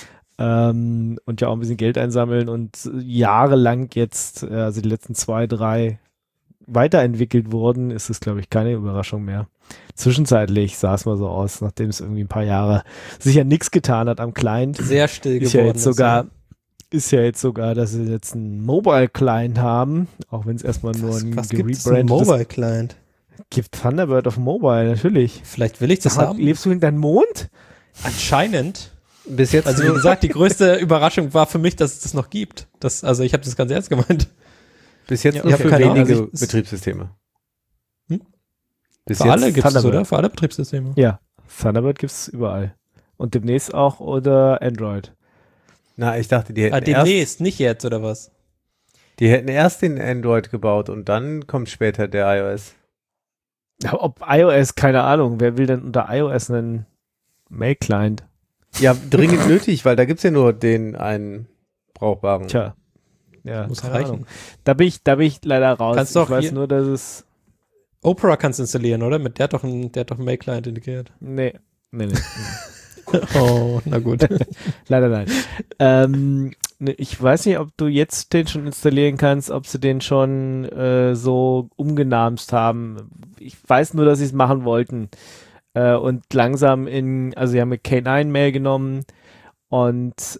ähm, und ja auch ein bisschen Geld einsammeln und jahrelang jetzt, äh, also die letzten zwei, drei weiterentwickelt wurden, ist es, glaube ich, keine Überraschung mehr. Zwischenzeitlich sah es mal so aus, nachdem es irgendwie ein paar Jahre sich ja nichts getan hat am Client. Sehr still Ist ja geworden. jetzt sogar, ist ja jetzt sogar, dass sie jetzt einen Mobile-Client haben, auch wenn es erstmal nur was, ein was gibt es ein gerebrandetes Mobile-Client? gibt. Thunderbird auf Mobile, natürlich. Vielleicht will ich das Sag mal, haben. lebst du in deinem Mond? Anscheinend. Bis jetzt, Also wie gesagt, die größte Überraschung war für mich, dass es das noch gibt. Das, also ich habe das ganz ernst gemeint. bis jetzt Ja, nur ich hab für keine Ahnung, wenige also ich- Betriebssysteme. Hm? Bis Für jetzt alle gibt es Thunderbird. oder? Für alle Betriebssysteme. Ja, Thunderbird gibt es überall. Und demnächst auch oder Android. Na, ich dachte, die hätten, Ah, erst, demnächst, nicht jetzt, oder was? die hätten erst den Android gebaut und dann kommt später der iOS. Ja, ob iOS, keine Ahnung. Wer will denn unter iOS einen Mail-Client? Ja, dringend nötig, weil da gibt's ja nur den einen brauchbaren. Tja. Ja, Muss keine reichen. Ahnung. Da bin ich, da bin ich leider raus. Kannst ich doch weiß hier- nur, dass es. Opera kannst du installieren, oder? Mit der hat doch ein, der hat doch einen Mail-Client integriert. Nee. Nee, nee. Oh, na gut. Leider nein. Ähm, ne, ich weiß nicht, ob du jetzt den schon installieren kannst, ob sie den schon äh, so umgenamst haben. Ich weiß nur, dass sie es machen wollten. Äh, und langsam in, also sie haben mit K neun Mail genommen und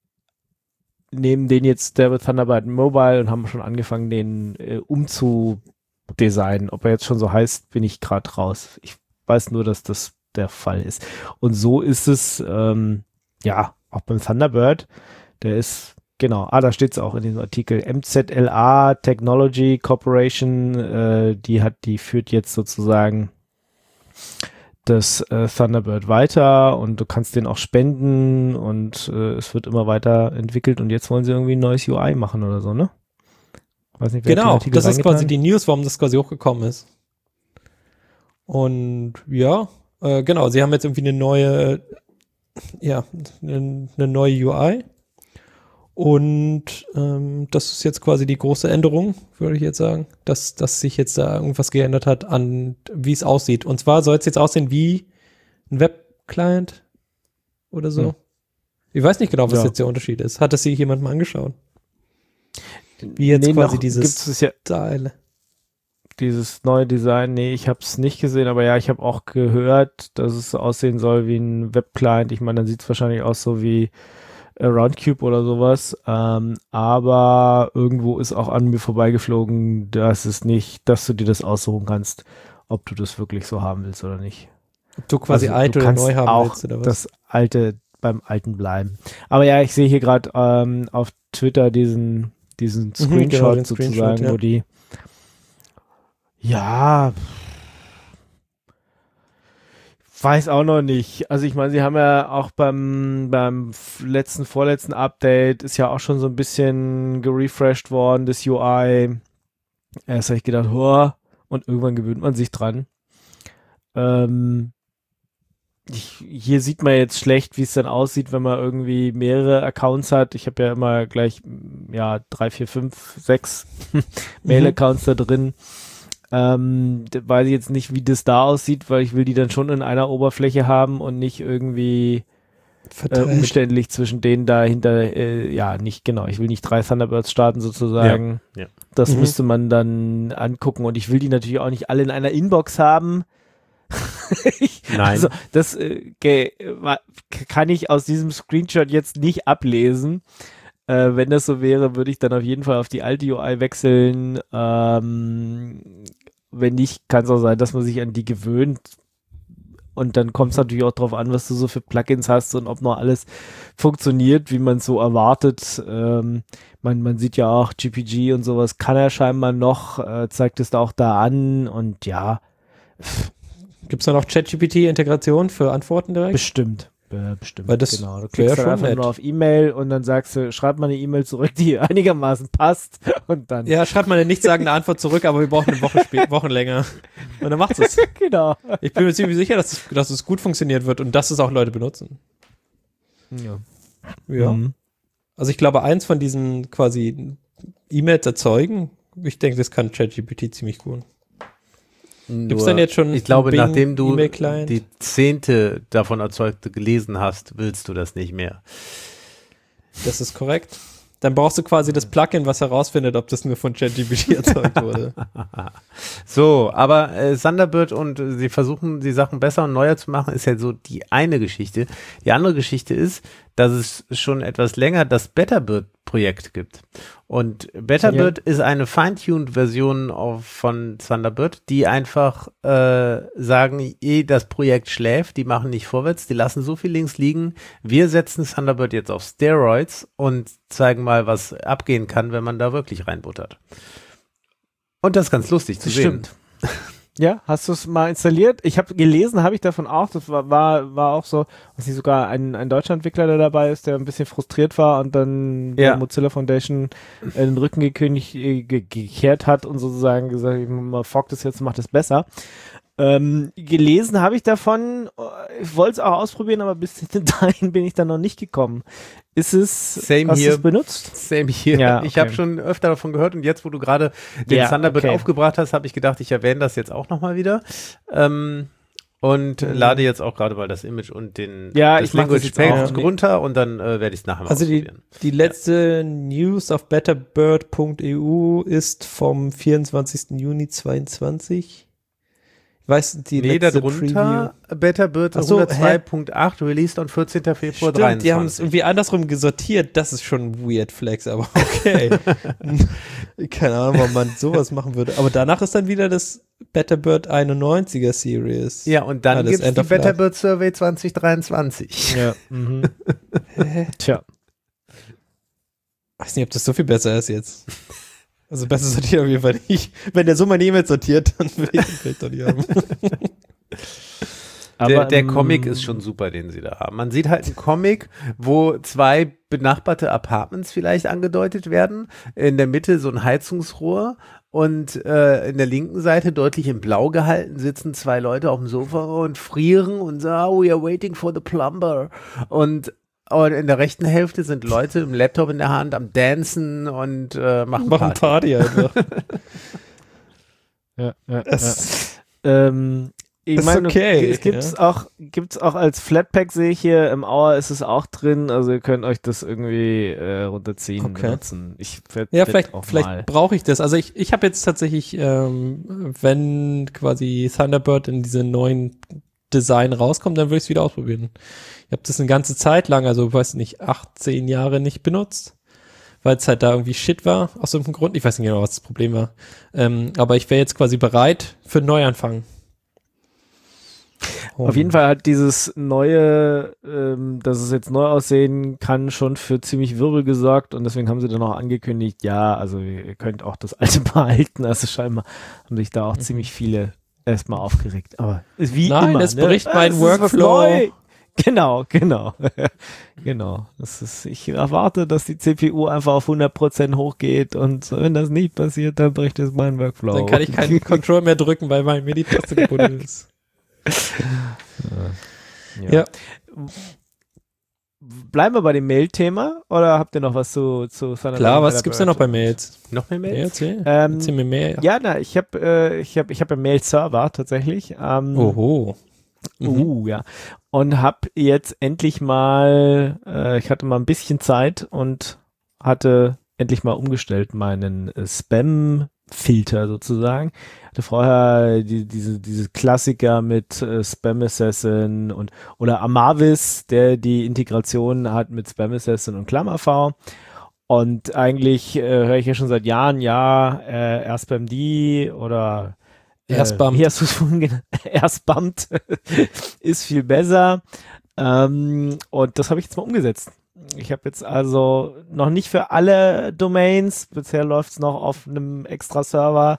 nehmen den jetzt, der wird Thunderbird Mobile und haben schon angefangen, den äh, umzudesignen. Ob er jetzt schon so heißt, bin ich gerade raus. Ich weiß nur, dass das der Fall ist. Und so ist es, ähm, ja, auch beim Thunderbird, der ist, genau, ah, da steht es auch in diesem Artikel, M Z L A Technology Corporation, äh, die hat, die führt jetzt sozusagen das äh, Thunderbird weiter und du kannst den auch spenden und äh, es wird immer weiter entwickelt und jetzt wollen sie irgendwie ein neues U I machen oder so, ne? Weiß nicht, wer hat den Genau, Artikel das ist quasi reingetan? die News, warum das quasi hochgekommen ist. Und ja, äh, genau, sie haben jetzt irgendwie eine neue, ja, eine, eine neue U I. Und ähm, das ist jetzt quasi die große Änderung, würde ich jetzt sagen, dass, dass sich jetzt da irgendwas geändert hat an, wie es aussieht. Und zwar soll es jetzt aussehen wie ein Web-Client oder so. Hm. Ich weiß nicht genau, was Ja. jetzt der Unterschied ist. Hat das sich jemand mal angeschaut? Wie jetzt Nee, quasi noch dieses gibt's es ja Teil. dieses neue Design, nee, ich habe es nicht gesehen, aber ja, ich habe auch gehört, dass es aussehen soll wie ein Web-Client. Ich meine, dann sieht es wahrscheinlich aus so wie äh, Roundcube oder sowas. Ähm, aber irgendwo ist auch an mir vorbeigeflogen, dass es nicht, dass du dir das aussuchen kannst, ob du das wirklich so haben willst oder nicht. Ob du quasi Also, alt du oder kannst neu haben auch willst, oder was? das alte beim alten bleiben. Aber ja, ich sehe hier gerade ähm, auf Twitter diesen diesen Screenshot genau, den sozusagen, Screenshot, ja. wo die ja weiß auch noch nicht. Also ich meine, sie haben ja auch beim beim f- letzten, vorletzten Update ist ja auch schon so ein bisschen gerefreshed worden, das U I. Erst habe ich gedacht, hoa, und irgendwann gewöhnt man sich dran. Ähm, ich, hier sieht man jetzt schlecht, wie es dann aussieht, wenn man irgendwie mehrere Accounts hat. Ich habe ja immer gleich, mm, ja, drei, vier, fünf, sechs Mail-Accounts da drin. Ähm, da weiß ich jetzt nicht, wie das da aussieht, weil ich will die dann schon in einer Oberfläche haben und nicht irgendwie äh, umständlich zwischen denen dahinter, äh, ja, nicht, genau, ich will nicht drei Thunderbirds starten sozusagen. Ja, ja. Das Mhm. müsste man dann angucken und ich will die natürlich auch nicht alle in einer Inbox haben. ich, Nein. Also das äh, ge, wa- kann ich aus diesem Screenshot jetzt nicht ablesen. Äh, wenn das so wäre, würde ich dann auf jeden Fall auf die alte U I wechseln. Ähm, wenn nicht, kann es auch sein, dass man sich an die gewöhnt. Und dann kommt es natürlich auch drauf an, was du so für Plugins hast und ob noch alles funktioniert, wie man es so erwartet. Ähm, man, man sieht ja auch G P G und sowas kann er scheinbar noch, äh, zeigt es da auch da an und ja, Gibt es da noch ChatGPT-Integration für Antworten direkt? bestimmt. Äh, bestimmt, Weil das genau. Du wär klickst dann schon einfach nett. nur auf E-Mail und dann sagst du, schreib mal eine E-Mail zurück, die einigermaßen passt und dann. Ja, schreibt mal eine nichtssagende Antwort zurück, aber wir brauchen eine Woche, spä- Wochen länger. Und dann macht es. Genau. Ich bin mir ziemlich sicher, dass es, dass es gut funktioniert wird und dass es auch Leute benutzen. Ja. Ja. Mhm. Also ich glaube, eins von diesen quasi E-Mails erzeugen, ich denke, das kann ChatGPT ziemlich gut. Gibt's denn jetzt schon Ich glaube, Bing nachdem du E-Mail-Client? die zehnte davon erzeugte gelesen hast, willst du das nicht mehr. Das ist korrekt. Dann brauchst du quasi das Plugin, was herausfindet, ob das nur von ChatGPT erzeugt wurde. So, aber äh, Thunderbird und äh, sie versuchen, die Sachen besser und neuer zu machen, ist ja so die eine Geschichte. Die andere Geschichte ist, dass es schon etwas länger das Betterbird-Projekt gibt. Und Betterbird ist eine fine-tuned Version auf, von Thunderbird, die einfach äh, sagen, eh, das Projekt schläft, die machen nicht vorwärts, die lassen so viel links liegen. Wir setzen Thunderbird jetzt auf Steroids und zeigen mal, was abgehen kann, wenn man da wirklich reinbuttert. Und das ist ganz lustig zu sehen. Stimmt. Ja, hast du es mal installiert? Ich habe gelesen, habe ich davon auch, das war, war, war auch so, was nicht sogar ein, ein deutscher Entwickler, der dabei ist, der ein bisschen frustriert war und dann Ja. der Mozilla Foundation äh, den Rücken gekündigt, äh, ge gekehrt hat und sozusagen gesagt, man forkt es jetzt, macht es besser. Ähm, gelesen habe ich davon, ich wollte es auch ausprobieren, aber bis dahin bin ich dann noch nicht gekommen. Ist es, Same hast du hier. es benutzt? Same hier. Ja, Ich okay. habe schon öfter davon gehört und jetzt, wo du gerade den Ja, Thunderbird okay. aufgebracht hast, habe ich gedacht, ich erwähne das jetzt auch nochmal wieder. Ähm, und Mhm. lade jetzt auch gerade mal das Image und den Ja, das ich mach das Language jetzt Pack auch. runter und dann äh, werde ich es nachher mal Also die, ausprobieren. die letzte News auf betterbird punkt e u ist vom vierundzwanzigsten Juni zweiundzwanzig. Ich weiß, die Nee, letzte darunter Betterbird Ach so, hundertzwei Punkt acht, released am vierzehnten Februar Preview. Stimmt, die haben es dreiundzwanzig. irgendwie andersrum gesortiert. Das ist schon weird Flex, aber okay. Keine Ahnung, warum man sowas machen würde. Aber danach ist dann wieder das Betterbird einundneunziger Series. Ja, und dann Ah, das gibt es End die of Life. Betterbird Survey zwanzig dreiundzwanzig. Ja. Mhm. Tja. weiß nicht, ob das so viel besser ist jetzt. Also besser sortiert auf jeden Fall nicht. Wenn der so meine E-Mails sortiert, dann will ich den Bild doch nicht haben. Aber, der der ähm, Comic ist schon super, den sie da haben. Man sieht halt einen Comic, wo zwei benachbarte Apartments vielleicht angedeutet werden. In der Mitte so ein Heizungsrohr und äh, in der linken Seite deutlich in Blau gehalten sitzen zwei Leute auf dem Sofa und frieren und sagen, oh, we are waiting for the plumber. Und Und in der rechten Hälfte sind Leute im Laptop in der Hand am Dancen und äh, machen, Machen Party. Party einfach. Ja, ja, Das, ja. Ähm, ich Ist meine, okay, es gibt's ja. auch, gibt's auch als Flatpak, sehe ich hier, im Hour ist es auch drin, also ihr könnt euch das irgendwie äh, runterziehen, Okay. benutzen. Ich werd, Ja, werd vielleicht, auch vielleicht mal. brauche ich das. Also ich, ich habe jetzt tatsächlich, ähm, wenn quasi Thunderbird in diese neuen Design rauskommt, dann würde ich es wieder ausprobieren. Ich habe das eine ganze Zeit lang, also weiß nicht, acht, zehn Jahre nicht benutzt, weil es halt da irgendwie Shit war, aus irgendeinem Grund. Ich weiß nicht genau, was das Problem war. Ähm, aber ich wäre jetzt quasi bereit für einen Neuanfang. Auf jeden Fall hat dieses neue, ähm, dass es jetzt neu aussehen kann, schon für ziemlich Wirbel gesorgt und deswegen haben sie dann auch angekündigt, ja, also ihr könnt auch das alte behalten, also scheinbar haben sich da auch Mhm. ziemlich viele erstmal aufgeregt, aber ist wie Nein, immer. es ne? bricht Ah, meinen es ist was Workflow. neu. Genau, genau, genau. Das ist, ich erwarte, dass die C P U einfach auf hundert Prozent hochgeht und wenn das nicht passiert, dann bricht es mein Workflow. Dann kann ich keinen Control mehr drücken, weil mein mir die Taste gebunden ist. Ja. Bleiben wir bei dem Mail-Thema oder habt ihr noch was zu, zu Thunderbird? Klar, was gibt's denn noch bei Mails? Noch mehr Ja, Mails? erzähl. Ähm, erzähl mir mehr. Ja, na, ich habe äh, ich hab, ich hab einen Mail-Server tatsächlich. Ähm, Oho. Mhm. Uh, ja. Und habe jetzt endlich mal, äh, ich hatte mal ein bisschen Zeit und hatte endlich mal umgestellt meinen äh, Spam-Filter sozusagen. Hatte vorher die, diese, diese Klassiker mit äh, Spam Assassin und oder Amavis, der die Integration hat mit Spam Assassin und KlammerV. Und eigentlich äh, höre ich ja schon seit Jahren, ja, äh, AirSpamD oder Erst äh, bumpt. wie hast du es vorhin genannt? Erst bumpt ist viel besser. Ähm, und das habe ich jetzt mal umgesetzt. Ich habe jetzt also noch nicht für alle Domains, bisher läuft es noch auf einem extra Server,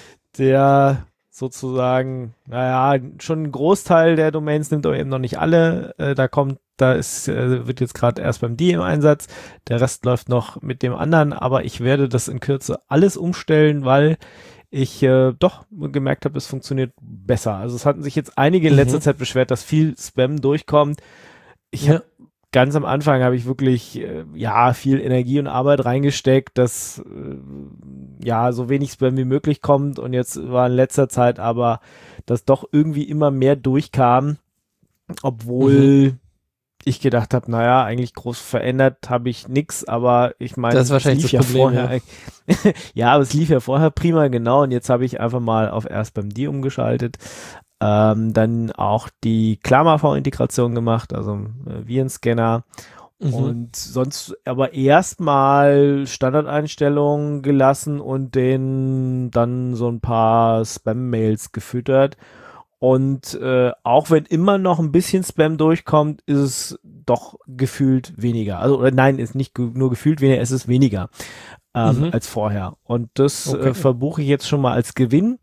der sozusagen, naja, schon ein Großteil der Domains nimmt, aber eben noch nicht alle. Äh, da kommt, da ist, äh, wird jetzt gerade erst beim D im Einsatz. Der Rest läuft noch mit dem anderen, aber ich werde das in Kürze alles umstellen, weil ich äh, doch gemerkt habe, es funktioniert besser. Also es hatten sich jetzt einige in letzter Mhm. Zeit beschwert, dass viel Spam durchkommt. Ich Ja. habe ganz am Anfang habe ich wirklich äh, ja viel Energie und Arbeit reingesteckt, dass äh, ja so wenig Spam wie möglich kommt, und jetzt war in letzter Zeit aber, dass doch irgendwie immer mehr durchkam, obwohl Mhm. ich gedacht habe, naja, eigentlich groß verändert habe ich nix, aber ich meine, Das ist wahrscheinlich es lief das ja Problem, vorher, ja, aber es lief ja vorher prima, genau, und jetzt habe ich einfach mal auf AirSpamD umgeschaltet. Ähm, dann auch die KlammerV-Integration gemacht, also äh, Virenscanner, Mhm. und sonst aber erstmal Standardeinstellungen gelassen und denen dann so ein paar Spam-Mails gefüttert. Und äh, auch wenn immer noch ein bisschen Spam durchkommt, ist es doch gefühlt weniger. Also oder nein, ist nicht ge- nur gefühlt weniger, es ist weniger ähm, Mhm. als vorher. Und das Okay. äh, verbuche ich jetzt schon mal als Gewinn.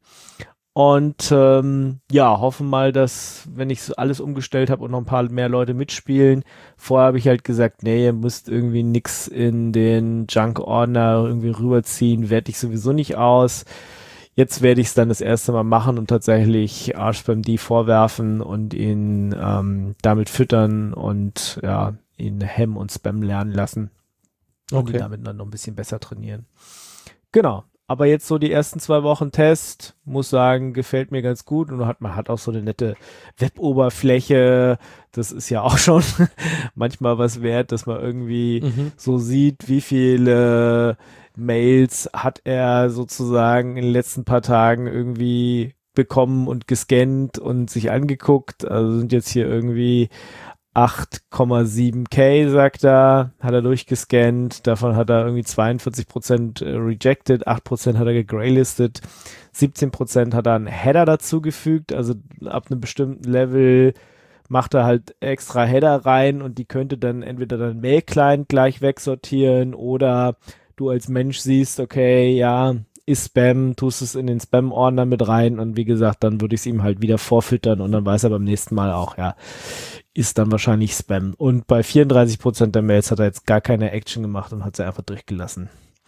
Und ähm, ja, hoffen mal, dass, wenn ich so alles umgestellt habe und noch ein paar mehr Leute mitspielen, vorher habe ich halt gesagt, nee, ihr müsst irgendwie nix in den Junk-Ordner irgendwie rüberziehen, werte ich sowieso nicht aus. Jetzt werde ich es dann das erste Mal machen und tatsächlich AirSpamD vorwerfen und ihn ähm, damit füttern und ja, ihn Hem und Spam lernen lassen und ihn Okay. damit dann noch ein bisschen besser trainieren. Genau. Aber jetzt so die ersten zwei Wochen Test, muss sagen, gefällt mir ganz gut, und hat, man hat auch so eine nette Web-Oberfläche. Das ist ja auch schon manchmal was wert, dass man irgendwie Mhm. so sieht, wie viele Mails hat er sozusagen in den letzten paar Tagen irgendwie bekommen und gescannt und sich angeguckt. Also sind jetzt hier irgendwie acht Komma sieben K, sagt er, hat er durchgescannt. Davon hat er irgendwie zweiundvierzig Prozent rejected, acht Prozent hat er gegraylistet, siebzehn Prozent hat er einen Header dazugefügt. Also ab einem bestimmten Level macht er halt extra Header rein, und die könnte dann entweder dein Mail-Client gleich wegsortieren oder du als Mensch siehst, okay, ja, ist Spam, tust es in den Spam-Ordner mit rein, und wie gesagt, dann würde ich es ihm halt wieder vorfüttern, und dann weiß er beim nächsten Mal auch, ja, ist dann wahrscheinlich Spam. Und bei vierunddreißig Prozent der Mails hat er jetzt gar keine Action gemacht und hat sie einfach durchgelassen.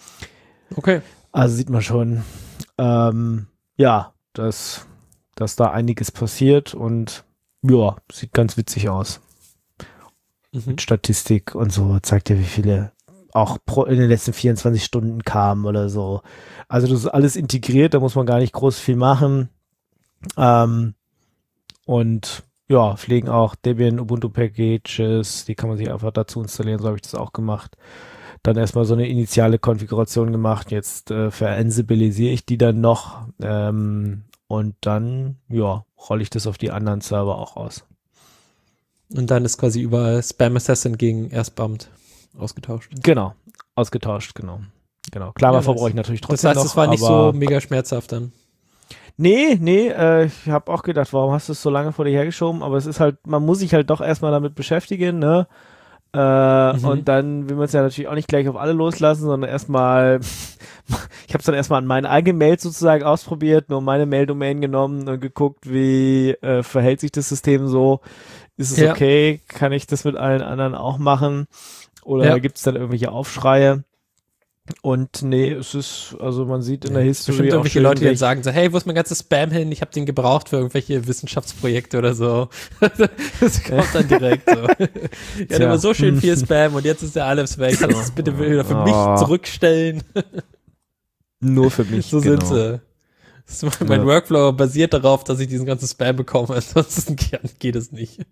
Okay. Also sieht man schon, ähm, ja, dass, dass da einiges passiert, und ja, sieht ganz witzig aus. Mhm. Mit Statistik und so, zeigt ja, wie viele auch pro, in den letzten vierundzwanzig Stunden kamen oder so. Also das ist alles integriert, da muss man gar nicht groß viel machen. Ähm, und ja, pflegen auch Debian Ubuntu Packages, die kann man sich einfach dazu installieren, so habe ich das auch gemacht. Dann erstmal so eine initiale Konfiguration gemacht, jetzt äh, veransibilisiere ich die dann noch, ähm, und dann, ja, rolle ich das auf die anderen Server auch aus. Und dann ist quasi über Spam Assassin gegen AirSpamD ausgetauscht. Genau, ausgetauscht, genau. Genau, klar, Ja, davor nice. brauche ich natürlich Das trotzdem heißt, noch, es war nicht aber so mega schmerzhaft dann. Nee, nee, äh, ich habe auch gedacht, warum hast du es so lange vor dir hergeschoben? Aber es ist halt, man muss sich halt doch erstmal damit beschäftigen, ne? Äh, Mhm. Und dann will man es ja natürlich auch nicht gleich auf alle loslassen, sondern erstmal, ich habe es dann erstmal an meinen eigenen Mails sozusagen ausprobiert, nur meine Mail-Domain genommen und geguckt, wie äh, verhält sich das System so? Ist es Ja. okay? Kann ich das mit allen anderen auch machen? Oder Ja. gibt es dann irgendwelche Aufschreie? Und nee, es ist, also man sieht in der History Bestimmt auch irgendwelche schön, Leute, die dann welche- sagen so, hey, wo ist mein ganzes Spam hin? Ich habe den gebraucht für irgendwelche Wissenschaftsprojekte oder so. Das kommt dann direkt so. Ja, der Tja. war so schön viel Spam und jetzt ist der alles weg. Kannst du das bitte wieder für mich Oh. zurückstellen? nur für mich. So genau. sind sie. mein Ja. Workflow basiert darauf, dass ich diesen ganzen Spam bekomme, ansonsten geht es nicht.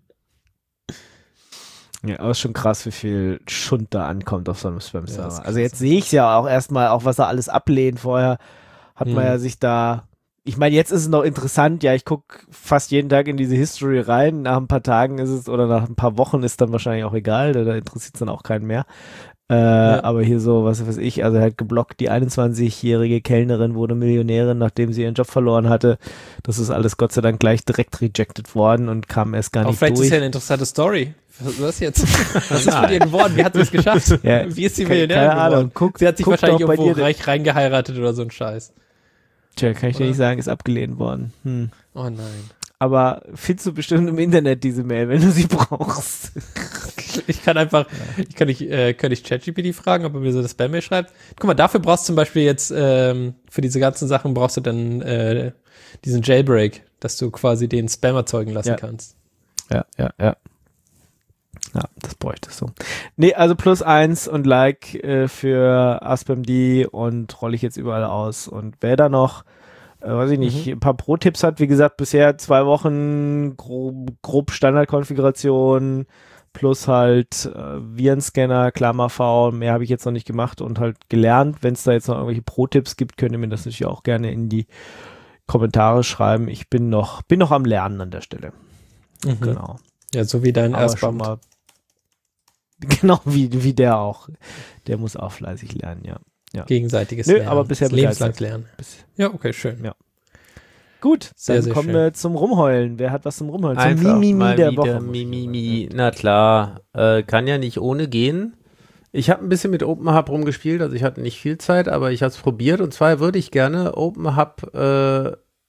Ja, aber ist schon krass, wie viel Schund da ankommt auf so einem Ja, das Spam-Server. ist Also krass. jetzt sehe ich es ja auch erstmal, auch was er alles ablehnt. Vorher hat man Hm. ja sich da, ich meine, jetzt ist es noch interessant, ja, ich gucke fast jeden Tag in diese History rein. Nach ein paar Tagen ist es, oder nach ein paar Wochen ist dann wahrscheinlich auch egal, da, da interessiert es dann auch keinen mehr. Äh, Aber hier so, was weiß ich, also er hat geblockt, die einundzwanzigjährige Kellnerin wurde Millionärin, nachdem sie ihren Job verloren hatte. Das ist alles Gott sei Dank gleich direkt rejected worden und kam erst gar Aber nicht vielleicht durch. ist ja eine interessante Story. Was was jetzt? Was ist mit ihr geworden? Wie hat sie es geschafft? Ja, Wie ist sie keine- Millionärin keine Ahnung. geworden? Guck- sie hat sich guck wahrscheinlich doch bei irgendwo dir- reich reingeheiratet oder so ein Scheiß. Tja, kann ich dir Oder? nicht sagen, ist abgelehnt worden. Hm. Oh nein. Aber findest du bestimmt im Internet diese Mail, wenn du sie brauchst. Ich kann einfach, ich kann nicht, äh, kann ich ChatGPT fragen, ob er mir so eine Spam-Mail schreibt. Guck mal, dafür brauchst du zum Beispiel jetzt, ähm, für diese ganzen Sachen brauchst du dann äh, diesen Jailbreak, dass du quasi den Spam erzeugen lassen Ja. kannst. Ja, ja, ja. Ja, das bräuchtest du. Nee, also plus eins und Like äh, für AspamD und rolle ich jetzt überall aus. Und wer da noch, äh, weiß ich nicht, Mhm. ein paar Pro-Tipps hat, wie gesagt, bisher zwei Wochen grob, grob Standardkonfiguration plus halt äh, Virenscanner, Klammer V, mehr habe ich jetzt noch nicht gemacht und halt gelernt. Wenn es da jetzt noch irgendwelche Pro-Tipps gibt, könnt ihr mir das natürlich auch gerne in die Kommentare schreiben. Ich bin noch, bin noch am Lernen an der Stelle. Mhm. Genau. Ja, so wie dein Aber schon Erstband. mal, genau wie, wie der auch. Der muss auch fleißig lernen, ja. Gegenseitiges Nö, Lernen. aber bisher Das lebenslang begeistert. lernen. Bis, Ja, okay, schön. Ja. gut, Sehr, dann sehr kommen schön. wir zum Rumheulen. Wer hat was zum Rumheulen? Zum Einfach Mimimi mal der wieder Woche. muss ich Mimimi. sagen. Na klar, äh, kann ja nicht ohne gehen. Ich habe ein bisschen mit OpenHub rumgespielt, also ich hatte nicht viel Zeit, aber ich habe es probiert und zwar würde ich gerne OpenHub, äh,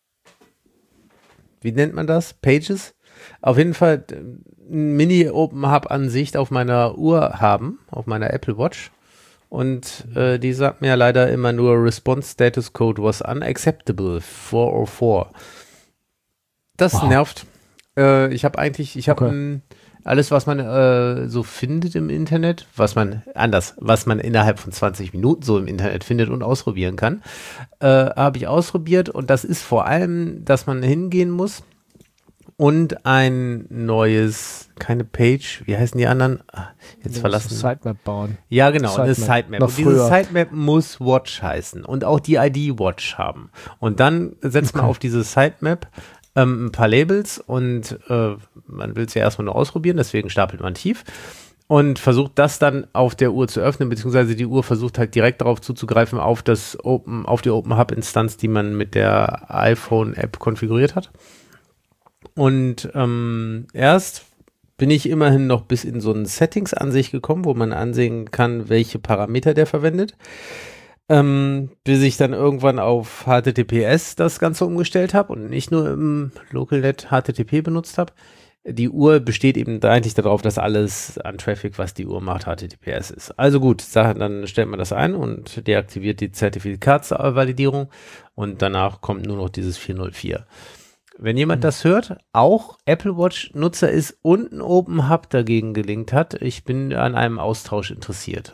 wie nennt man das? Pages? Auf jeden Fall äh, ein Mini-OpenHub-Ansicht auf meiner Uhr haben, auf meiner Apple Watch. Und äh, die sagt mir ja leider immer nur Response Status Code was unacceptable, four oh four. Das Wow. nervt. Äh, ich habe eigentlich, ich habe Okay. alles, was man äh, so findet im Internet, was man anders, was man innerhalb von zwanzig Minuten so im Internet findet und ausprobieren kann, äh, habe ich ausprobiert und das ist vor allem, dass man hingehen muss und ein neues, keine Page, wie heißen die anderen? Ah, Jetzt Du verlassen. musst eine Sitemap bauen. Ja, genau, eine Sitemap. Sitemap. Noch Und diese früher. Sitemap muss Watch heißen und auch die I D Watch haben. Und dann setzt man Okay. auf diese Sitemap ähm, ein paar Labels und äh, man will es ja erstmal nur ausprobieren, deswegen stapelt man tief und versucht das dann auf der Uhr zu öffnen, beziehungsweise die Uhr versucht halt direkt darauf zuzugreifen, auf das Open, auf die OpenHub-Instanz, die man mit der iPhone-App konfiguriert hat. Und ähm, erst bin ich immerhin noch bis in so eine Settings-Ansicht gekommen, wo man ansehen kann, welche Parameter der verwendet. Ähm, bis ich dann irgendwann auf H T T P S das Ganze umgestellt habe und nicht nur im LocalNet H T T P benutzt habe. Die Uhr besteht eben eigentlich darauf, dass alles an Traffic, was die Uhr macht, H T T P S ist. Also gut, dann stellt man das ein und deaktiviert die Zertifikatsvalidierung und danach kommt nur noch dieses vier null vier. Wenn jemand das hört, auch Apple Watch Nutzer ist und ein OpenHub dagegen gelingt hat, ich bin an einem Austausch interessiert.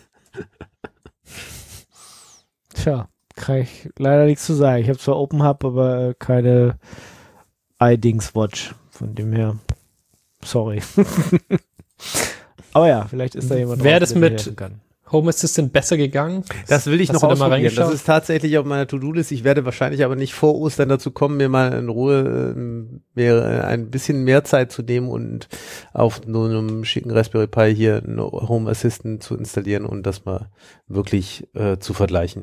Tja, kann ich leider nichts zu sagen. Ich habe zwar OpenHub, aber keine iDings Watch. Von dem her, sorry. Aber ja, vielleicht ist da jemand Wäre drauf, das der mir mit- helfen kann. Home Assistant besser gegangen? Das will ich Hast noch du da mal ausprobieren. Das reingeschaut? ist tatsächlich auf meiner To-Do-List. Ich werde wahrscheinlich aber nicht vor Ostern dazu kommen, mir mal in Ruhe ähm, mir ein bisschen mehr Zeit zu nehmen und auf so einem schicken Raspberry Pi hier einen Home Assistant zu installieren und das mal wirklich äh, zu vergleichen.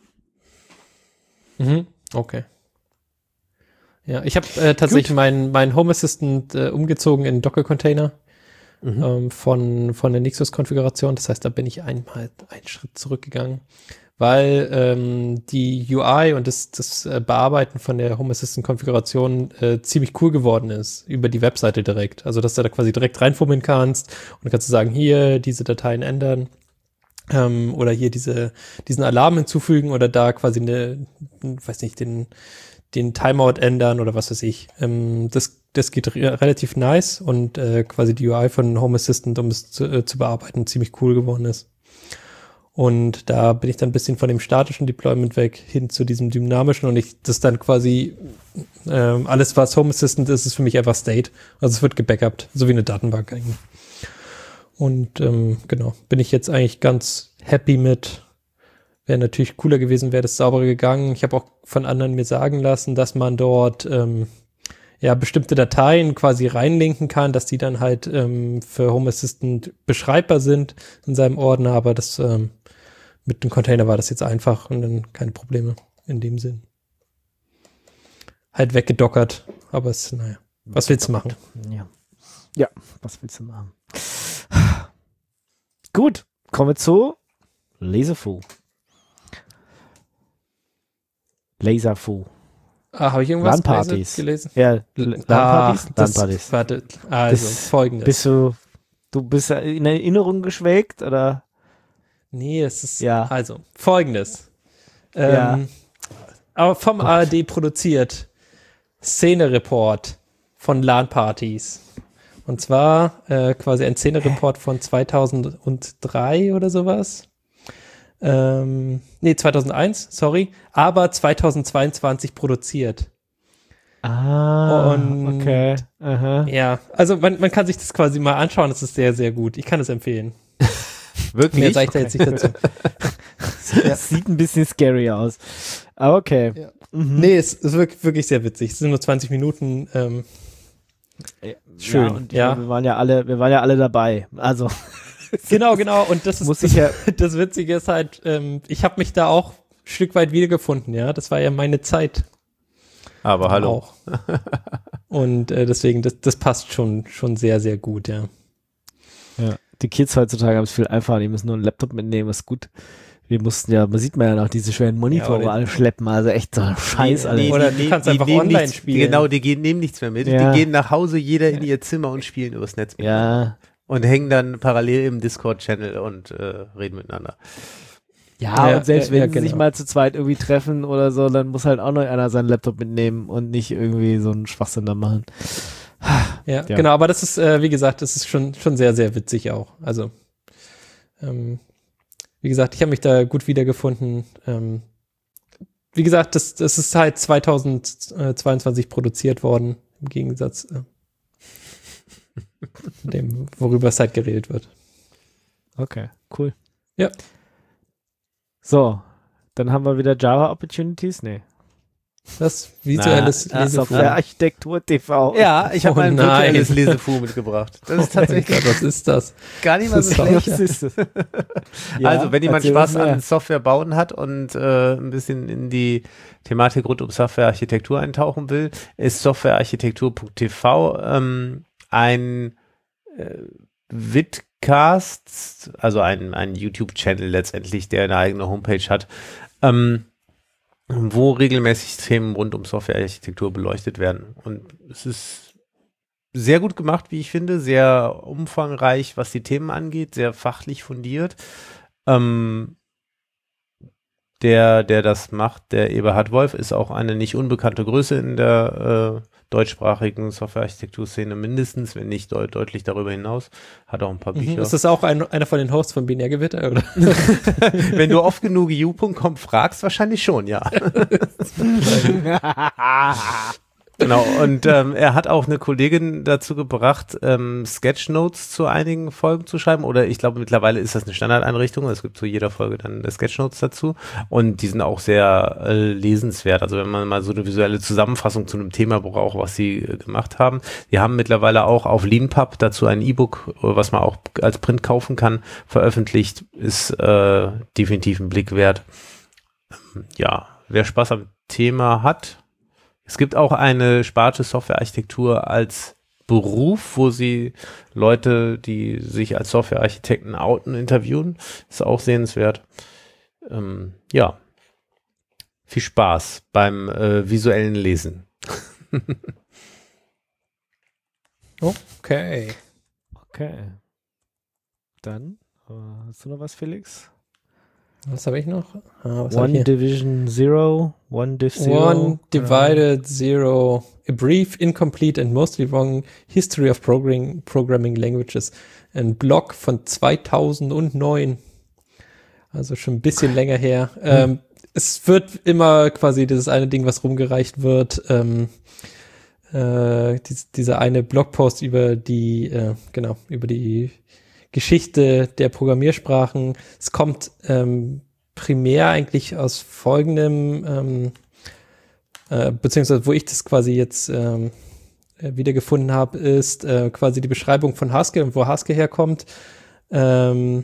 Mhm. Okay. Ja, ich habe äh, tatsächlich meinen mein Home Assistant äh, umgezogen in einen Docker-Container Mhm. ähm, von, von der Nexus-Konfiguration. Das heißt, da bin ich einmal einen Schritt zurückgegangen, weil ähm, die U I und das, das äh, Bearbeiten von der Home Assistant-Konfiguration äh, ziemlich cool geworden ist, über die Webseite direkt. Also, dass du da quasi direkt reinfummeln kannst und dann kannst du sagen, hier, diese Dateien ändern. Ähm, oder hier diese, diesen Alarm hinzufügen oder da quasi eine, weiß nicht, den, den Timeout ändern oder was weiß ich. Ähm, das, das geht re relativ nice und äh, quasi die U I von Home Assistant, um es zu, äh, zu bearbeiten, ziemlich cool geworden ist. Und da bin ich dann ein bisschen von dem statischen Deployment weg hin zu diesem dynamischen und ich das dann quasi ähm, alles, was Home Assistant ist, ist für mich einfach State. Also es wird gebackupt, so wie eine Datenbank eigentlich. Und ähm, genau, bin ich jetzt eigentlich ganz happy mit. Wäre natürlich cooler gewesen, wäre das sauberer gegangen. Ich habe auch von anderen mir sagen lassen, dass man dort ähm, ja bestimmte Dateien quasi reinlinken kann, dass die dann halt ähm, für Home Assistant beschreibbar sind in seinem Ordner, aber das ähm, mit dem Container war das jetzt einfach und dann keine Probleme in dem Sinn. Halt weggedockert, aber es, naja, was willst du machen? Ja. Ja, was willst du machen? Gut, kommen wir zu Laserfu. Laserfu. Ah, habe ich irgendwas LAN-Partys gelesen? Ja, LAN-Partys? Ah, das- LAN-Partys. Warte, also Das- folgendes. Bist du, du bist in Erinnerung geschwelgt, oder? Nee, es ist, Ja. also, folgendes. Ja. Ähm, aber vom A R D produziert Szene-Report von LAN-Partys. Und zwar äh, quasi ein Szene-Report von zweitausenddrei oder sowas. Ähm, nee, zweitausendeins, sorry. Aber zweitausendzweiundzwanzig produziert. Ah, Und- okay. Aha. Ja, also man, man kann sich das quasi mal anschauen. Das ist sehr, sehr gut. Ich kann es empfehlen. Wirklich? Mehr sage ich da jetzt nicht dazu. Das sieht ein bisschen scary aus. Aber okay. Ja. Mhm. Nee, es ist wirklich, wirklich sehr witzig. Es sind nur zwanzig Minuten. Ähm, schön, Ja, und ja. Wir waren ja alle, wir waren ja alle dabei. Also genau, genau. Und das ist muss ich ja. das Witzige ist halt, ähm, ich habe mich da auch ein Stück weit wiedergefunden, ja. Das war ja meine Zeit. Aber hallo. Auch. Und äh, deswegen, das, das passt schon, schon sehr, sehr gut, ja. Ja. Die Kids heutzutage haben es viel einfacher. Die müssen nur einen Laptop mitnehmen, ist gut. Wir mussten ja, man sieht man ja noch diese schweren Monitore Ja, oder- alle schleppen. Also echt so ein Scheiß. Nee, Alter. nee, Oder die- du die- kannst die einfach nehmen online nichts, spielen. Genau, die gehen, nehmen nichts mehr mit. Ja. Die gehen nach Hause, jeder in ihr Zimmer und spielen übers Netz. Ja. Und hängen dann parallel im Discord-Channel und äh, reden miteinander. Ja, Ja, und selbst ja, wenn ja, sie sich genau. mal zu zweit irgendwie treffen oder so, dann muss halt auch noch einer seinen Laptop mitnehmen und nicht irgendwie so einen Schwachsinn da machen. Ja, Ja. genau, aber das ist, äh, wie gesagt, das ist schon, schon sehr, sehr witzig auch. Also, ähm, wie gesagt, ich habe mich da gut wiedergefunden. Ähm, wie gesagt, das, das ist halt zweitausendzweiundzwanzig produziert worden, im Gegensatz äh, zu dem, worüber es halt geredet wird. Okay, cool. Ja. So, dann haben wir wieder Java Opportunities. Nee. Das visuelles Na, Lesefu. Software-Architektur T V. Ja, ich habe Oh mal ein nein. virtuelles Lesefu mitgebracht. Das ist Oh mein tatsächlich Gott, was ist das? gar nicht mal so das ist schlecht. doch- Was ist das? Ja, Also, wenn jemand erzähl Spaß uns mehr. an Software bauen hat und äh, ein bisschen in die Thematik rund um Softwarearchitektur eintauchen will, ist softwarearchitektur punkt t v ähm, ein äh, Vidcast, also ein, ein YouTube-Channel letztendlich, der eine eigene Homepage hat, ähm, wo regelmäßig Themen rund um Softwarearchitektur beleuchtet werden. Und es ist sehr gut gemacht, wie ich finde, sehr umfangreich, was die Themen angeht, sehr fachlich fundiert. Ähm, der, der das macht, der Eberhard Wolf, ist auch eine nicht unbekannte Größe in der äh, deutschsprachigen Softwarearchitektur-Szene mindestens, wenn nicht deut deutlich darüber hinaus. Hat auch ein paar Bücher. Mhm. Ist das auch ein, einer von den Hosts von Binärgewitter, oder? Wenn du oft genug u punkt com fragst, wahrscheinlich schon, ja. Genau, und ähm, er hat auch eine Kollegin dazu gebracht, ähm, Sketchnotes zu einigen Folgen zu schreiben, oder ich glaube mittlerweile ist das eine Standardeinrichtung, es gibt zu jeder Folge dann Sketchnotes dazu und die sind auch sehr äh, lesenswert, also wenn man mal so eine visuelle Zusammenfassung zu einem Thema braucht, was sie äh, gemacht haben. Die haben mittlerweile auch auf Leanpub dazu ein E-Book, was man auch als Print kaufen kann, veröffentlicht, ist äh, definitiv ein Blick wert. Ähm, ja, wer Spaß am Thema hat. Es gibt auch eine Sparte Softwarearchitektur als Beruf, wo sie Leute, die sich als Softwarearchitekten outen, interviewen. Ist auch sehenswert. Ähm, ja, viel Spaß beim äh, visuellen Lesen. Okay. Okay. Dann, äh, hast du noch was, Felix? Was habe ich noch? Ah, was hab ich One hier? Division Zero, One Div Zero. One Divided Zero, a brief, incomplete and mostly wrong history of programming, programming languages. Ein Blog von zweitausendneun. Also schon ein bisschen länger her. Mhm. Ähm, es wird immer quasi dieses eine Ding, was rumgereicht wird, ähm, äh, dies, dieser eine Blogpost über die, äh, genau, über die Geschichte der Programmiersprachen. Es kommt ähm, primär eigentlich aus folgendem, ähm, äh, beziehungsweise wo ich das quasi jetzt ähm, wiedergefunden habe, ist äh, quasi die Beschreibung von Haskell und wo Haskell herkommt. Ähm,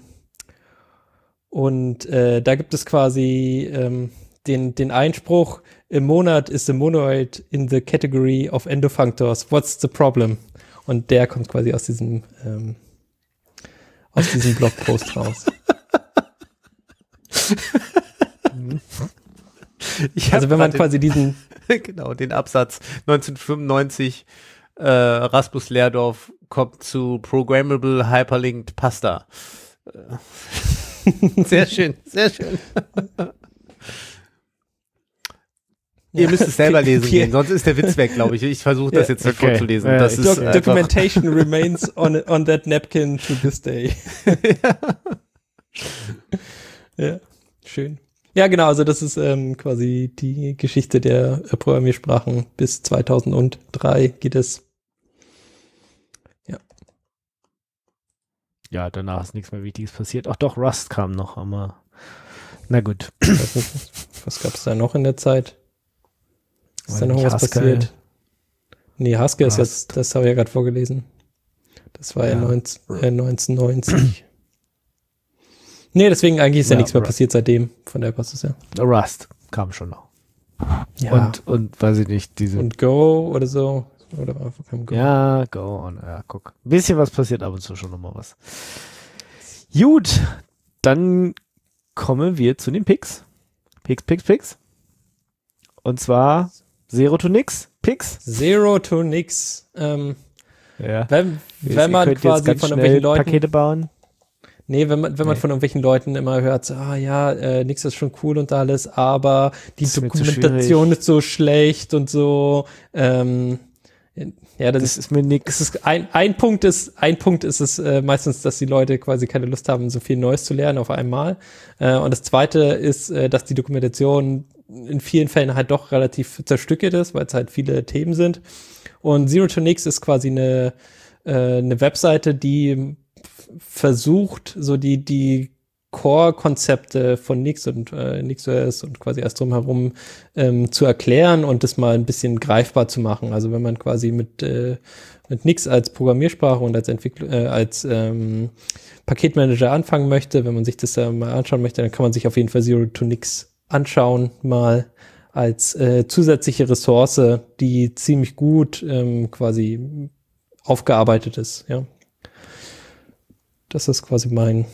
und äh, da gibt es quasi ähm, den, den Einspruch, a monad is a monoid in the category of endofunctors. What's the problem? Und der kommt quasi aus diesem ähm, aus diesem Blogpost raus. Also wenn man quasi diesen genau, den Absatz neunzehnhundertfünfundneunzig äh, Rasmus Lehrdorf kommt zu Programmable Hyperlinked Pasta. Sehr schön, sehr schön. Ihr müsst es selber lesen gehen, sonst ist der Witz weg, glaube ich. Ich versuche das jetzt nicht okay. vorzulesen. Ja, das ist Doc- Documentation remains on, on that napkin to this day. Ja, schön. Ja, genau, also das ist ähm, quasi die Geschichte der äh, Programmiersprachen. Bis zweitausenddrei geht es. Ja. Ja, danach ist nichts mehr Wichtiges passiert. Ach doch, Rust kam noch, aber na gut. Was gab es da noch in der Zeit? Ist da noch was Haskell. passiert? Nee, Haskell ist jetzt, das habe ich ja gerade vorgelesen. Das war ja, ja neunzehn, äh, neunzehnhundertneunzig. Nee, deswegen eigentlich ist ja, ja nichts mehr Rust. Passiert seitdem, von der passt es ja. Rust kam schon noch. Ja. Und, und weiß ich nicht, diese. Und Go oder so. Oder einfach kein Go. Ja, Go und ja, guck. Ein bisschen was passiert ab und zu schon nochmal was. Gut, dann kommen wir zu den Picks. Picks, Picks, Picks. Und zwar Zero to Nix, Picks. Zero to Nix. Ähm, ja. Wenn, wenn man quasi von irgendwelchen Leuten Pakete bauen. Nee, wenn man, wenn man nee. von irgendwelchen Leuten immer hört, so, ah ja, äh, Nix ist schon cool und alles, aber die das Dokumentation ist so schlecht und so. Ähm, ja, das, das ist mir nix. Das ist ein, ein Punkt ist, ein Punkt ist es äh, meistens, dass die Leute quasi keine Lust haben, so viel Neues zu lernen auf einmal. Äh, und das Zweite ist, äh, dass die Dokumentation in vielen Fällen halt doch relativ zerstückelt ist, weil es halt viele Themen sind. Und Zero to Nix ist quasi eine, äh, eine Webseite, die versucht, so die, die Core-Konzepte von Nix und äh, NixOS und quasi erst drumherum ähm, zu erklären und das mal ein bisschen greifbar zu machen. Also wenn man quasi mit, äh, mit Nix als Programmiersprache und als Entwickler, äh, als ähm, Paketmanager anfangen möchte, wenn man sich das da mal anschauen möchte, dann kann man sich auf jeden Fall Zero to Nix anschauen, mal als äh, zusätzliche Ressource, die ziemlich gut ähm, quasi aufgearbeitet ist, ja. Das ist quasi mein.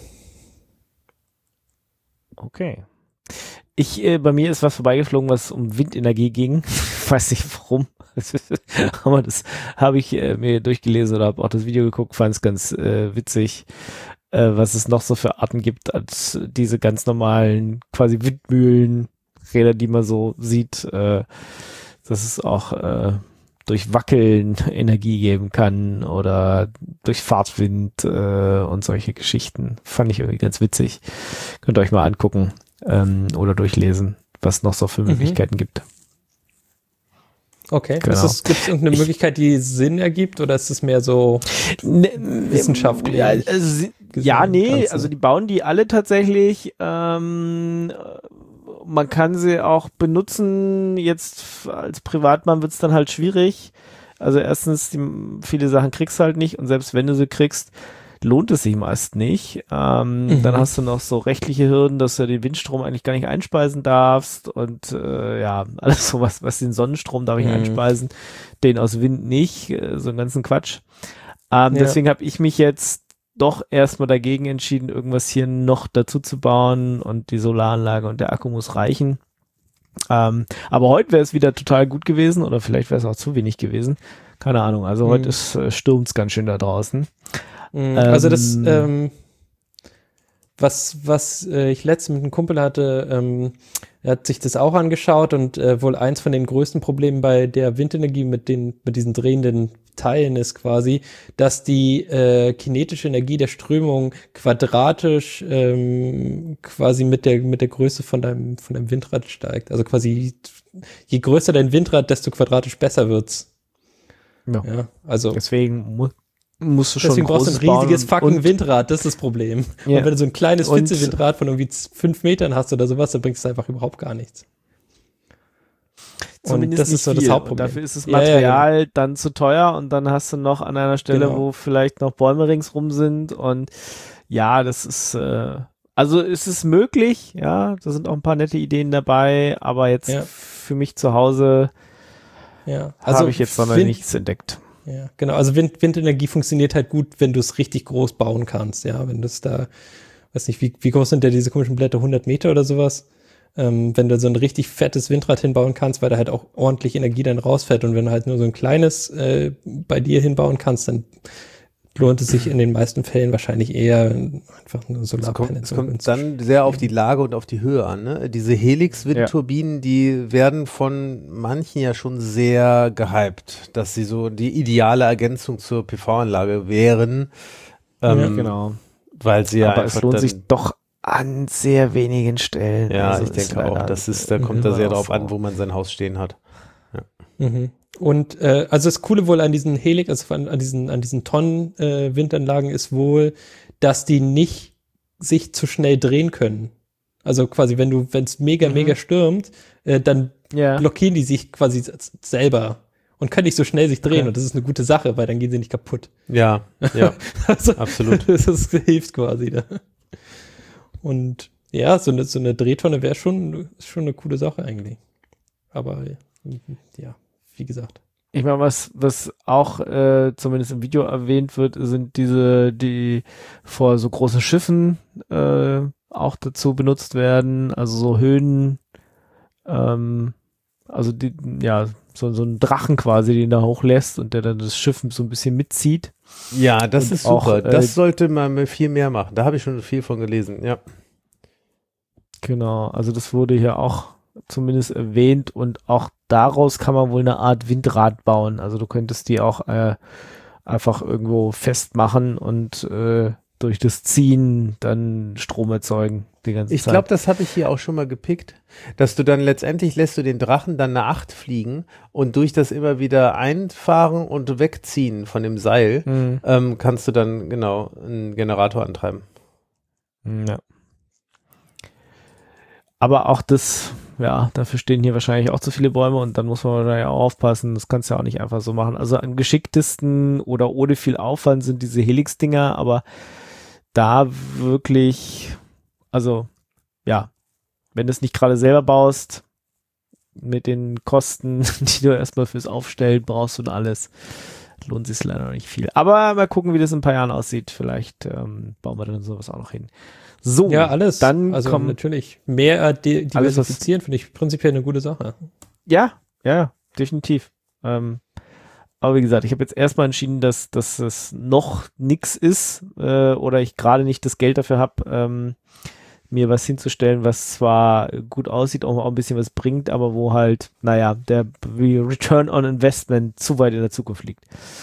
Okay. Ich, äh, bei mir ist was vorbeigeflogen, was um Windenergie ging. Ich weiß nicht warum. Aber das habe ich äh, mir durchgelesen oder habe auch das Video geguckt, fand es ganz äh, witzig, äh, was es noch so für Arten gibt als diese ganz normalen quasi Windmühlenräder, die man so sieht, äh, dass es auch äh, durch Wackeln Energie geben kann oder durch Fahrtwind äh, und solche Geschichten. Fand ich irgendwie ganz witzig. Könnt ihr euch mal angucken ähm, oder durchlesen, was noch so für Möglichkeiten mhm. gibt. Okay. Genau. Gibt es irgendeine ich, Möglichkeit, die Sinn ergibt oder ist es mehr so ne, wissenschaftlich? Ja, also, ja nee, Ganzen. Also die bauen die alle tatsächlich. Ähm, man kann sie auch benutzen. Jetzt als Privatmann wird es dann halt schwierig. Also erstens, die, viele Sachen kriegst du halt nicht und selbst wenn du sie kriegst, lohnt es sich meist nicht. Ähm, mhm. Dann hast du noch so rechtliche Hürden, dass du den Windstrom eigentlich gar nicht einspeisen darfst und äh, ja, alles so was, was den Sonnenstrom darf ich mhm. einspeisen, den aus Wind nicht, äh, so einen ganzen Quatsch. Ähm, ja. Deswegen habe ich mich jetzt doch erstmal dagegen entschieden, irgendwas hier noch dazu zu bauen und die Solaranlage und der Akku muss reichen. Ähm, aber heute wäre es wieder total gut gewesen oder vielleicht wäre es auch zu wenig gewesen. Keine Ahnung, also mhm. heute ist, äh, stürmt es ganz schön da draußen. Also das, ähm, was, was äh, ich letztens mit einem Kumpel hatte, ähm, er hat sich das auch angeschaut und äh, wohl eins von den größten Problemen bei der Windenergie mit den, mit diesen drehenden Teilen ist quasi, dass die äh, kinetische Energie der Strömung quadratisch ähm, quasi mit der, mit der Größe von deinem, von deinem Windrad steigt. Also quasi, je größer dein Windrad, desto quadratisch besser wird's. Ja. Ja, also. Deswegen mu musst du schon Deswegen brauchst du ein riesiges fucking und, Windrad, das ist das Problem. Ja. Und wenn du so ein kleines Und- Fitze-Windrad von irgendwie z- fünf Metern hast oder sowas, dann bringt es einfach überhaupt gar nichts. Zumindest und das nicht ist so das viel. Hauptproblem. Und dafür ist das Ja, ja, Material dann zu teuer und dann hast du noch an einer Stelle, Genau. wo vielleicht noch Bäume ringsrum sind und ja, das ist äh, also es ist möglich, ja, da sind auch ein paar nette Ideen dabei, aber jetzt Ja. für mich zu Hause Ja, also habe ich jetzt noch Wind- nichts entdeckt. Ja, genau. Also Wind, Windenergie funktioniert halt gut, wenn du es richtig groß bauen kannst. Ja, wenn du es da, weiß nicht, wie, wie groß sind denn diese komischen Blätter, hundert Meter oder sowas? Ähm, wenn du so ein richtig fettes Windrad hinbauen kannst, weil da halt auch ordentlich Energie dann rausfällt. Und wenn du halt nur so ein kleines äh, bei dir hinbauen kannst, dann lohnt es sich in den meisten Fällen wahrscheinlich eher einfach nur Es kommt, Solarpanels. es kommt dann sehr auf die Lage und auf die Höhe an. Ne? Diese Helix-Windturbinen, die werden von manchen ja schon sehr gehypt, dass sie so die ideale Ergänzung zur P V-Anlage wären. Ähm, Ja, Genau. Weil sie ja Aber einfach es lohnt dann, sich doch an sehr wenigen Stellen. Ja, Also ich ist denke auch, leider das ist, da kommt immer da sehr noch drauf so. an, wo man sein Haus stehen hat. Mhm. Und äh, also das Coole wohl an diesen Helix, also an, an diesen an diesen Tonnen äh, Windanlagen ist wohl, dass die nicht sich zu schnell drehen können. Also quasi, wenn du, wenn es mega Mhm. mega stürmt, äh, dann Ja. blockieren die sich quasi s- selber und können nicht so schnell sich drehen. Okay. Und das ist eine gute Sache, weil dann gehen sie nicht kaputt. Ja, ja, Also, absolut. das ist, hilft quasi. Da. Und ja, so eine, so eine Drehtonne wäre schon, schon eine coole Sache eigentlich. Aber ja, wie gesagt. Ich meine, was, was auch äh, zumindest im Video erwähnt wird, sind diese, die vor so großen Schiffen äh, auch dazu benutzt werden, also so Höhen, ähm, also die, ja, so, so ein Drachen quasi, den da hochlässt und der dann das Schiff so ein bisschen mitzieht. Ja, das Und ist auch, super. äh, das sollte man viel mehr machen. Da habe ich schon viel von gelesen, ja. Genau, also das wurde hier auch zumindest erwähnt und auch daraus kann man wohl eine Art Windrad bauen. Also du könntest die auch äh, einfach irgendwo festmachen und äh, durch das Ziehen dann Strom erzeugen die ganze Ich Zeit. glaube, das habe ich hier auch schon mal gepickt, dass du dann letztendlich lässt du den Drachen dann eine Acht fliegen und durch das immer wieder einfahren und wegziehen von dem Seil Mhm. ähm, kannst du dann genau einen Generator antreiben. Ja. Aber auch das, ja, dafür stehen hier wahrscheinlich auch zu viele Bäume und dann muss man da ja auch aufpassen. Das kannst du ja auch nicht einfach so machen. Also am geschicktesten oder ohne viel Aufwand sind diese Helix-Dinger, aber da wirklich, also ja, wenn du es nicht gerade selber baust, mit den Kosten, die du erstmal fürs Aufstellen brauchst und alles, lohnt sich leider noch nicht viel. Aber mal gucken, wie das in ein paar Jahren aussieht. Vielleicht ähm, bauen wir dann sowas auch noch hin. So, Ja, alles. dann also kommen, natürlich mehr äh, di- Alles, was- diversifizieren, finde ich prinzipiell eine gute Sache. ja, ja, definitiv. Ähm, aber wie gesagt, ich habe jetzt erstmal entschieden, dass, dass es noch nix ist äh, oder ich gerade nicht das Geld dafür habe, ähm, mir was hinzustellen, was zwar gut aussieht, auch, auch ein bisschen was bringt, aber wo halt, naja, der Return on Investment zu weit in der Zukunft liegt.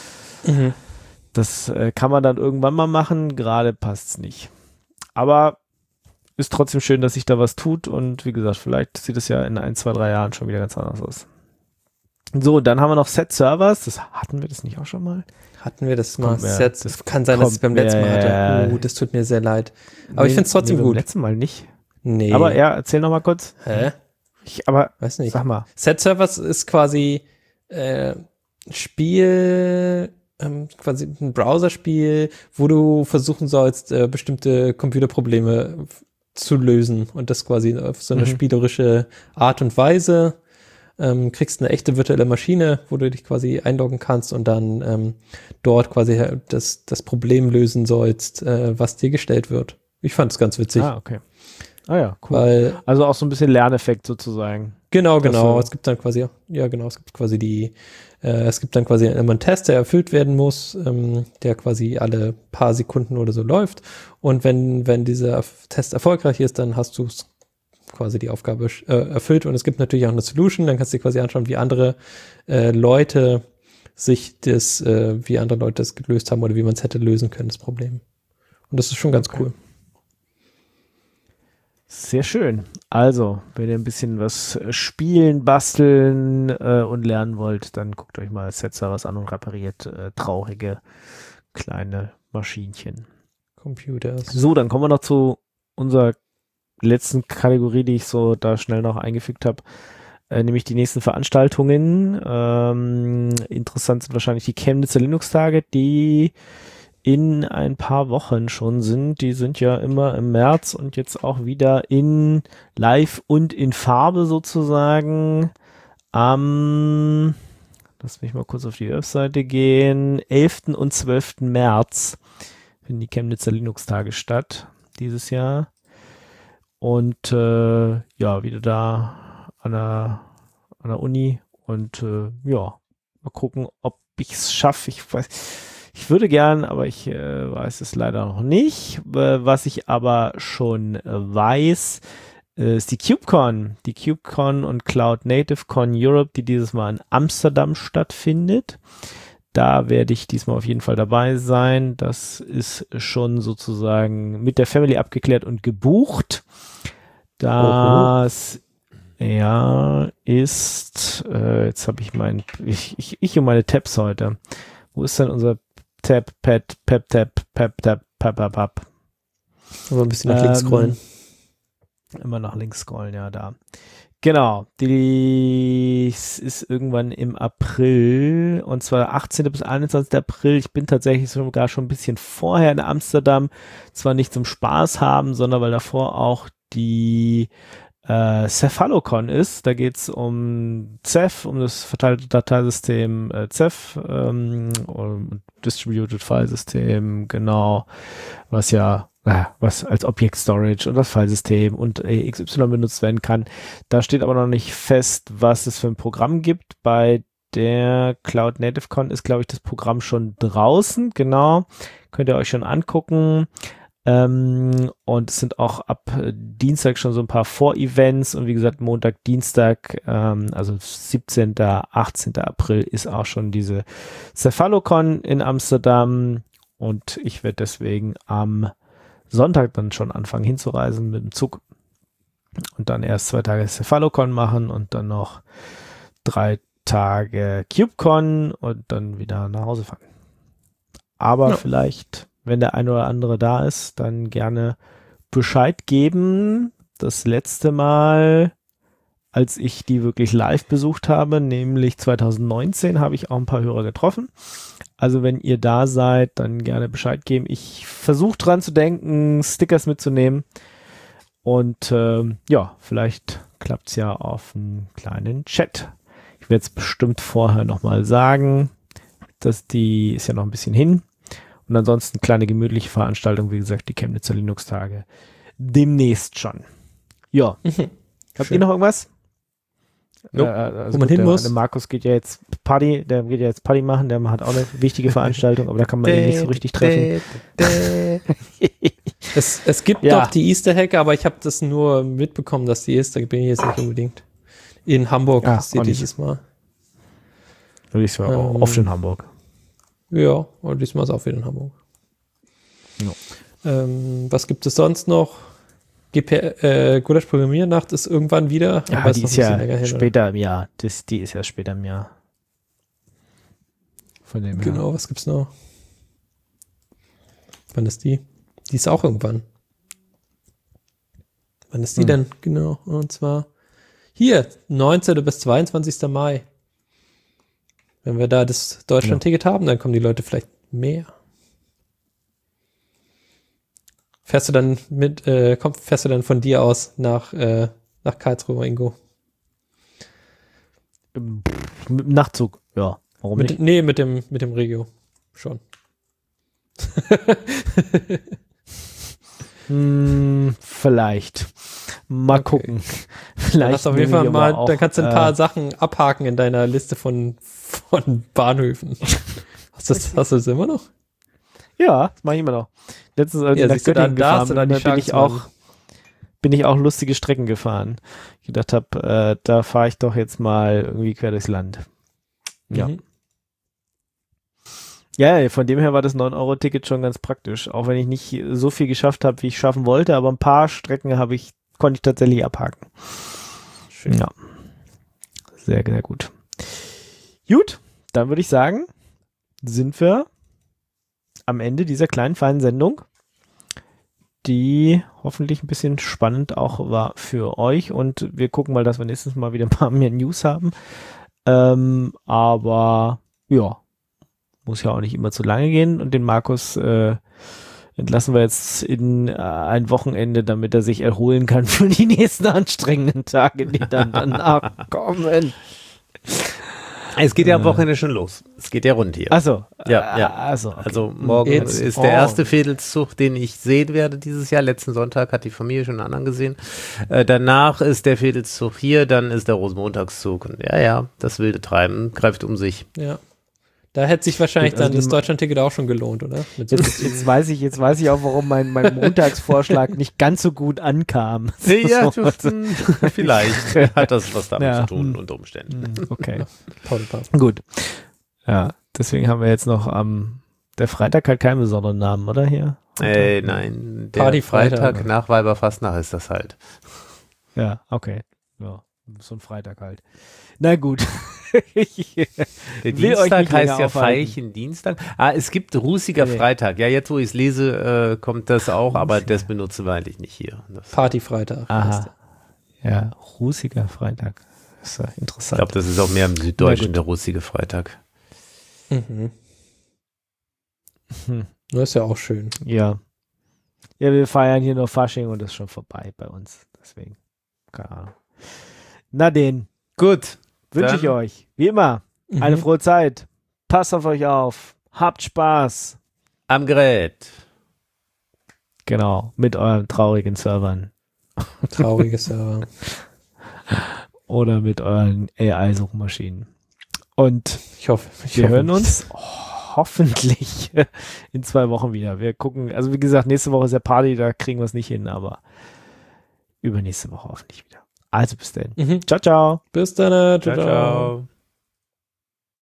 Das äh, kann man dann irgendwann mal machen, gerade passt's nicht. Aber ist trotzdem schön, dass sich da was tut und wie gesagt, vielleicht sieht es ja in ein, zwei, drei Jahren schon wieder ganz anders aus. So, dann haben wir noch Set-Servers, das hatten wir das nicht auch schon mal? Hatten wir das mal? kommt mir- Sets? das kann sein, dass ich es beim kommt letzten Mal mir- hatte. Oh, das tut mir sehr leid. Aber ich Nee, finde es trotzdem nee, beim gut. letzten Mal nicht. Nee. Aber ja, erzähl noch mal kurz. Hä? Ich, aber Weiß nicht. sag mal. Set-Servers ist quasi äh, ein Spiel, ähm, quasi ein Browserspiel, wo du versuchen sollst, äh, bestimmte Computerprobleme f- zu lösen und das quasi auf so eine Mhm. spielerische Art und Weise. Ähm, kriegst eine echte virtuelle Maschine, wo du dich quasi einloggen kannst und dann ähm, dort quasi das, das Problem lösen sollst, äh, was dir gestellt wird. Ich fand es ganz witzig. Ah, okay. Ah ja, cool. Weil, also auch so ein bisschen Lerneffekt sozusagen. genau, genau. du- Es gibt dann quasi, ja genau, es gibt quasi die, äh, es gibt dann quasi immer einen Test, der erfüllt werden muss, ähm, der quasi alle paar Sekunden oder so läuft. Und wenn, wenn dieser Test erfolgreich ist, dann hast du quasi die Aufgabe äh, erfüllt. Und es gibt natürlich auch eine Solution, dann kannst du dir quasi anschauen, wie andere äh, Leute sich das, äh, wie andere Leute das gelöst haben oder wie man es hätte lösen können, das Problem. Und das ist schon ganz Okay. cool. Sehr schön. Also, wenn ihr ein bisschen was äh, spielen, basteln äh, und lernen wollt, dann guckt euch mal Setzer was an und repariert äh, traurige kleine Maschinchen. Computers. So, dann kommen wir noch zu unserer letzten Kategorie, die ich so da schnell noch eingefügt habe, äh, nämlich die nächsten Veranstaltungen. Ähm, interessant sind wahrscheinlich die Chemnitzer Linux-Tage, die in ein paar Wochen schon sind. Die sind ja immer im März und jetzt auch wieder in live und in Farbe sozusagen am, lass mich mal kurz auf die Webseite gehen, elften und zwölften März finden die Chemnitzer Linux-Tage statt dieses Jahr. Und äh, ja, wieder da an der, an der Uni und äh, ja, mal gucken, ob ich es schaffe. Ich weiß, ich würde gern, aber ich äh, weiß es leider noch nicht. Äh, was ich aber schon äh, weiß, äh, ist die KubeCon. Die KubeCon und Cloud Native Con Europe, die dieses Mal in Amsterdam stattfindet. Da werde ich diesmal auf jeden Fall dabei sein. Das ist schon sozusagen mit der Family abgeklärt und gebucht. Das ja ist, äh, jetzt habe ich mein, ich, ich, ich und meine Tabs heute. Wo ist denn unser Tab, Pad, Pep, Tab, Pep, Tab, Pep, Pep, Pep? Aber ein bisschen nach links Ähm, scrollen. Immer nach links scrollen, ja, da. Genau, die ist irgendwann im April und zwar achtzehnten bis einundzwanzigsten April. Ich bin tatsächlich sogar schon ein bisschen vorher in Amsterdam, zwar nicht zum Spaß haben, sondern weil davor auch die äh, Cephalocon ist. Da geht es um Ceph, um das verteilte Dateisystem äh, Ceph, ähm, um Distributed File System, genau, was ja was als Object Storage und das Filesystem und äh, X Y benutzt werden kann. Da steht aber noch nicht fest, was es für ein Programm gibt. Bei der Cloud Native Con ist, glaube ich, das Programm schon draußen. Genau. Könnt ihr euch schon angucken. Ähm, und es sind auch ab äh, Dienstag schon so ein paar Vorevents und wie gesagt, Montag, Dienstag, ähm, also siebzehnten, achtzehnten April ist auch schon diese Cephalocon in Amsterdam und ich werde deswegen am Sonntag dann schon anfangen hinzureisen mit dem Zug und dann erst zwei Tage Cephalocon machen und dann noch drei Tage KubeCon und dann wieder nach Hause fahren. Aber Ja. vielleicht, wenn der ein oder andere da ist, dann gerne Bescheid geben. Das letzte Mal, als ich die wirklich live besucht habe, nämlich zweitausendneunzehn, habe ich auch ein paar Hörer getroffen. Also wenn ihr da seid, dann gerne Bescheid geben. Ich versuche dran zu denken, Stickers mitzunehmen. Und ähm, ja, vielleicht klappt es ja auf einen kleinen Chat. Ich werde es bestimmt vorher nochmal sagen. Dass die ist ja noch ein bisschen hin. Und ansonsten kleine gemütliche Veranstaltung, wie gesagt, die Chemnitzer Linux-Tage. Demnächst schon. Ja. Mhm. Habt Schön. ihr noch irgendwas? Nope. Äh, also Wo man gut, hin der, muss. Der Markus geht ja jetzt Party, der geht ja jetzt Party machen, der hat auch eine wichtige Veranstaltung, aber da kann man ihn nicht so richtig treffen. Es, es gibt Ja. doch die Easter Hack, aber ich habe das nur mitbekommen, dass die ist. Da bin ich jetzt nicht unbedingt. In Hamburg Ah, ist die auch nicht. dieses Mal. Würde ich sagen, Ähm, oft in Hamburg. Ja, und diesmal ist auch wieder in Hamburg. Ja. Ähm, was gibt es sonst noch? G P, äh, Gulasch Programmiernacht ist irgendwann wieder. Ja, aber die noch ist ein bisschen ja länger hin, oder? später im Jahr. Das, die ist ja später im Jahr. Von dem her. Genau, was gibt's noch? Wann ist die? Die ist auch irgendwann. Wann ist die Hm. denn? Genau. Und zwar hier, neunzehnten bis zweiundzwanzigsten Mai. Wenn wir da das Deutschland-Ticket haben, dann kommen die Leute vielleicht mehr. Fährst du dann mit, äh, komm, fährst du dann von dir aus nach, äh, nach Karlsruhe, Ingo? Pff, Mit dem Nachtzug, ja. Warum Mit, nicht? nee, mit dem, mit dem Regio. Schon. Hm, vielleicht. Mal Okay. gucken. Dann Vielleicht hast du auf jeden nehme Fall ich mal, aber auch, dann kannst du ein paar äh, Sachen abhaken in deiner Liste von, von Bahnhöfen. Hast du das, hast du das immer noch? Ja, das mache ich immer noch. Letztens, als Ja, ich nach siehst du, Göttingen dann da hast gefahren du bin, dann die bin ich Chance, auch Mann. bin ich auch lustige Strecken gefahren. Ich gedacht habe, äh, da fahre ich doch jetzt mal irgendwie quer durchs Land. Ja. Mhm. Ja, von dem her war das neun Euro Ticket schon ganz praktisch. Auch wenn ich nicht so viel geschafft habe, wie ich schaffen wollte, aber ein paar Strecken habe ich, konnte ich tatsächlich abhaken. Schön. Ja. Sehr, sehr gut. Gut, dann würde ich sagen, sind wir am Ende dieser kleinen, feinen Sendung, die hoffentlich ein bisschen spannend auch war für euch, und wir gucken mal, dass wir nächstes Mal wieder ein paar mehr News haben. Ähm, aber ja, muss ja auch nicht immer zu lange gehen, und den Markus äh, entlassen wir jetzt in äh, ein Wochenende, damit er sich erholen kann für die nächsten anstrengenden Tage, die dann danach kommen. Es geht ja am Wochenende schon los. Es geht ja rund hier. Achso, Ja, ja. Also, okay. Also morgen It's ist on. der erste Fädelszug, den ich sehen werde dieses Jahr. Letzten Sonntag hat die Familie schon einen anderen gesehen. Äh, danach ist der Fädelszug hier, dann ist der Rosenmontagszug. Und ja, ja, das wilde Treiben greift um sich. Ja. Da hätte sich wahrscheinlich Gut, also dann das die- Deutschland-Ticket auch schon gelohnt, oder? Mit so Jetzt, jetzt weiß ich, jetzt weiß ich auch, warum mein, mein Montagsvorschlag nicht ganz so gut ankam. Ja, So, du, hm, vielleicht hat das was damit Ja, zu tun hm. unter Umständen. hm, okay, Podcast. gut. Ja, deswegen haben wir jetzt noch am, der Freitag hat keinen besonderen Namen, oder hier? Ey, nein, der Partyfreitag. Freitag nach Weiberfastnacht ist das halt. Ja, okay. Ja, so ein Freitag halt. Na gut. Ich Der will euch Dienstag nicht heißt länger ja aufhalten. Veilchen Dienstag. Ah, es gibt Rußiger Nee. Freitag. Ja, jetzt wo ich es lese, äh, kommt das auch, aber das benutzen wir eigentlich nicht hier. Das, Partyfreitag. heißt Aha. Ja, rußiger Freitag. Das ist ja ich interessant. glaube, das ist auch mehr im Süddeutschen, Na gut. der rußige Freitag. der. Mhm. Hm, Das ist ja auch schön. ja. Ja, wir feiern hier nur Fasching und das ist schon vorbei bei uns. Deswegen. Keine Ahnung. Na den, Gut. wünsche ich Dann- euch, wie immer, eine Mhm. frohe Zeit. Passt auf euch auf. Habt Spaß. Am Gerät. Genau, mit euren traurigen Servern Trauriges Server. oder mit euren A I-Suchmaschinen. Und Ich hoffe, ich wir hoffe hören nicht. uns hoffentlich in zwei Wochen wieder. Wir gucken, also wie gesagt, nächste Woche ist ja Party, da kriegen wir es nicht hin, aber übernächste Woche hoffentlich wieder. Also bis dann. Mhm. Ciao, ciao. Bis dann. Ciao, ciao.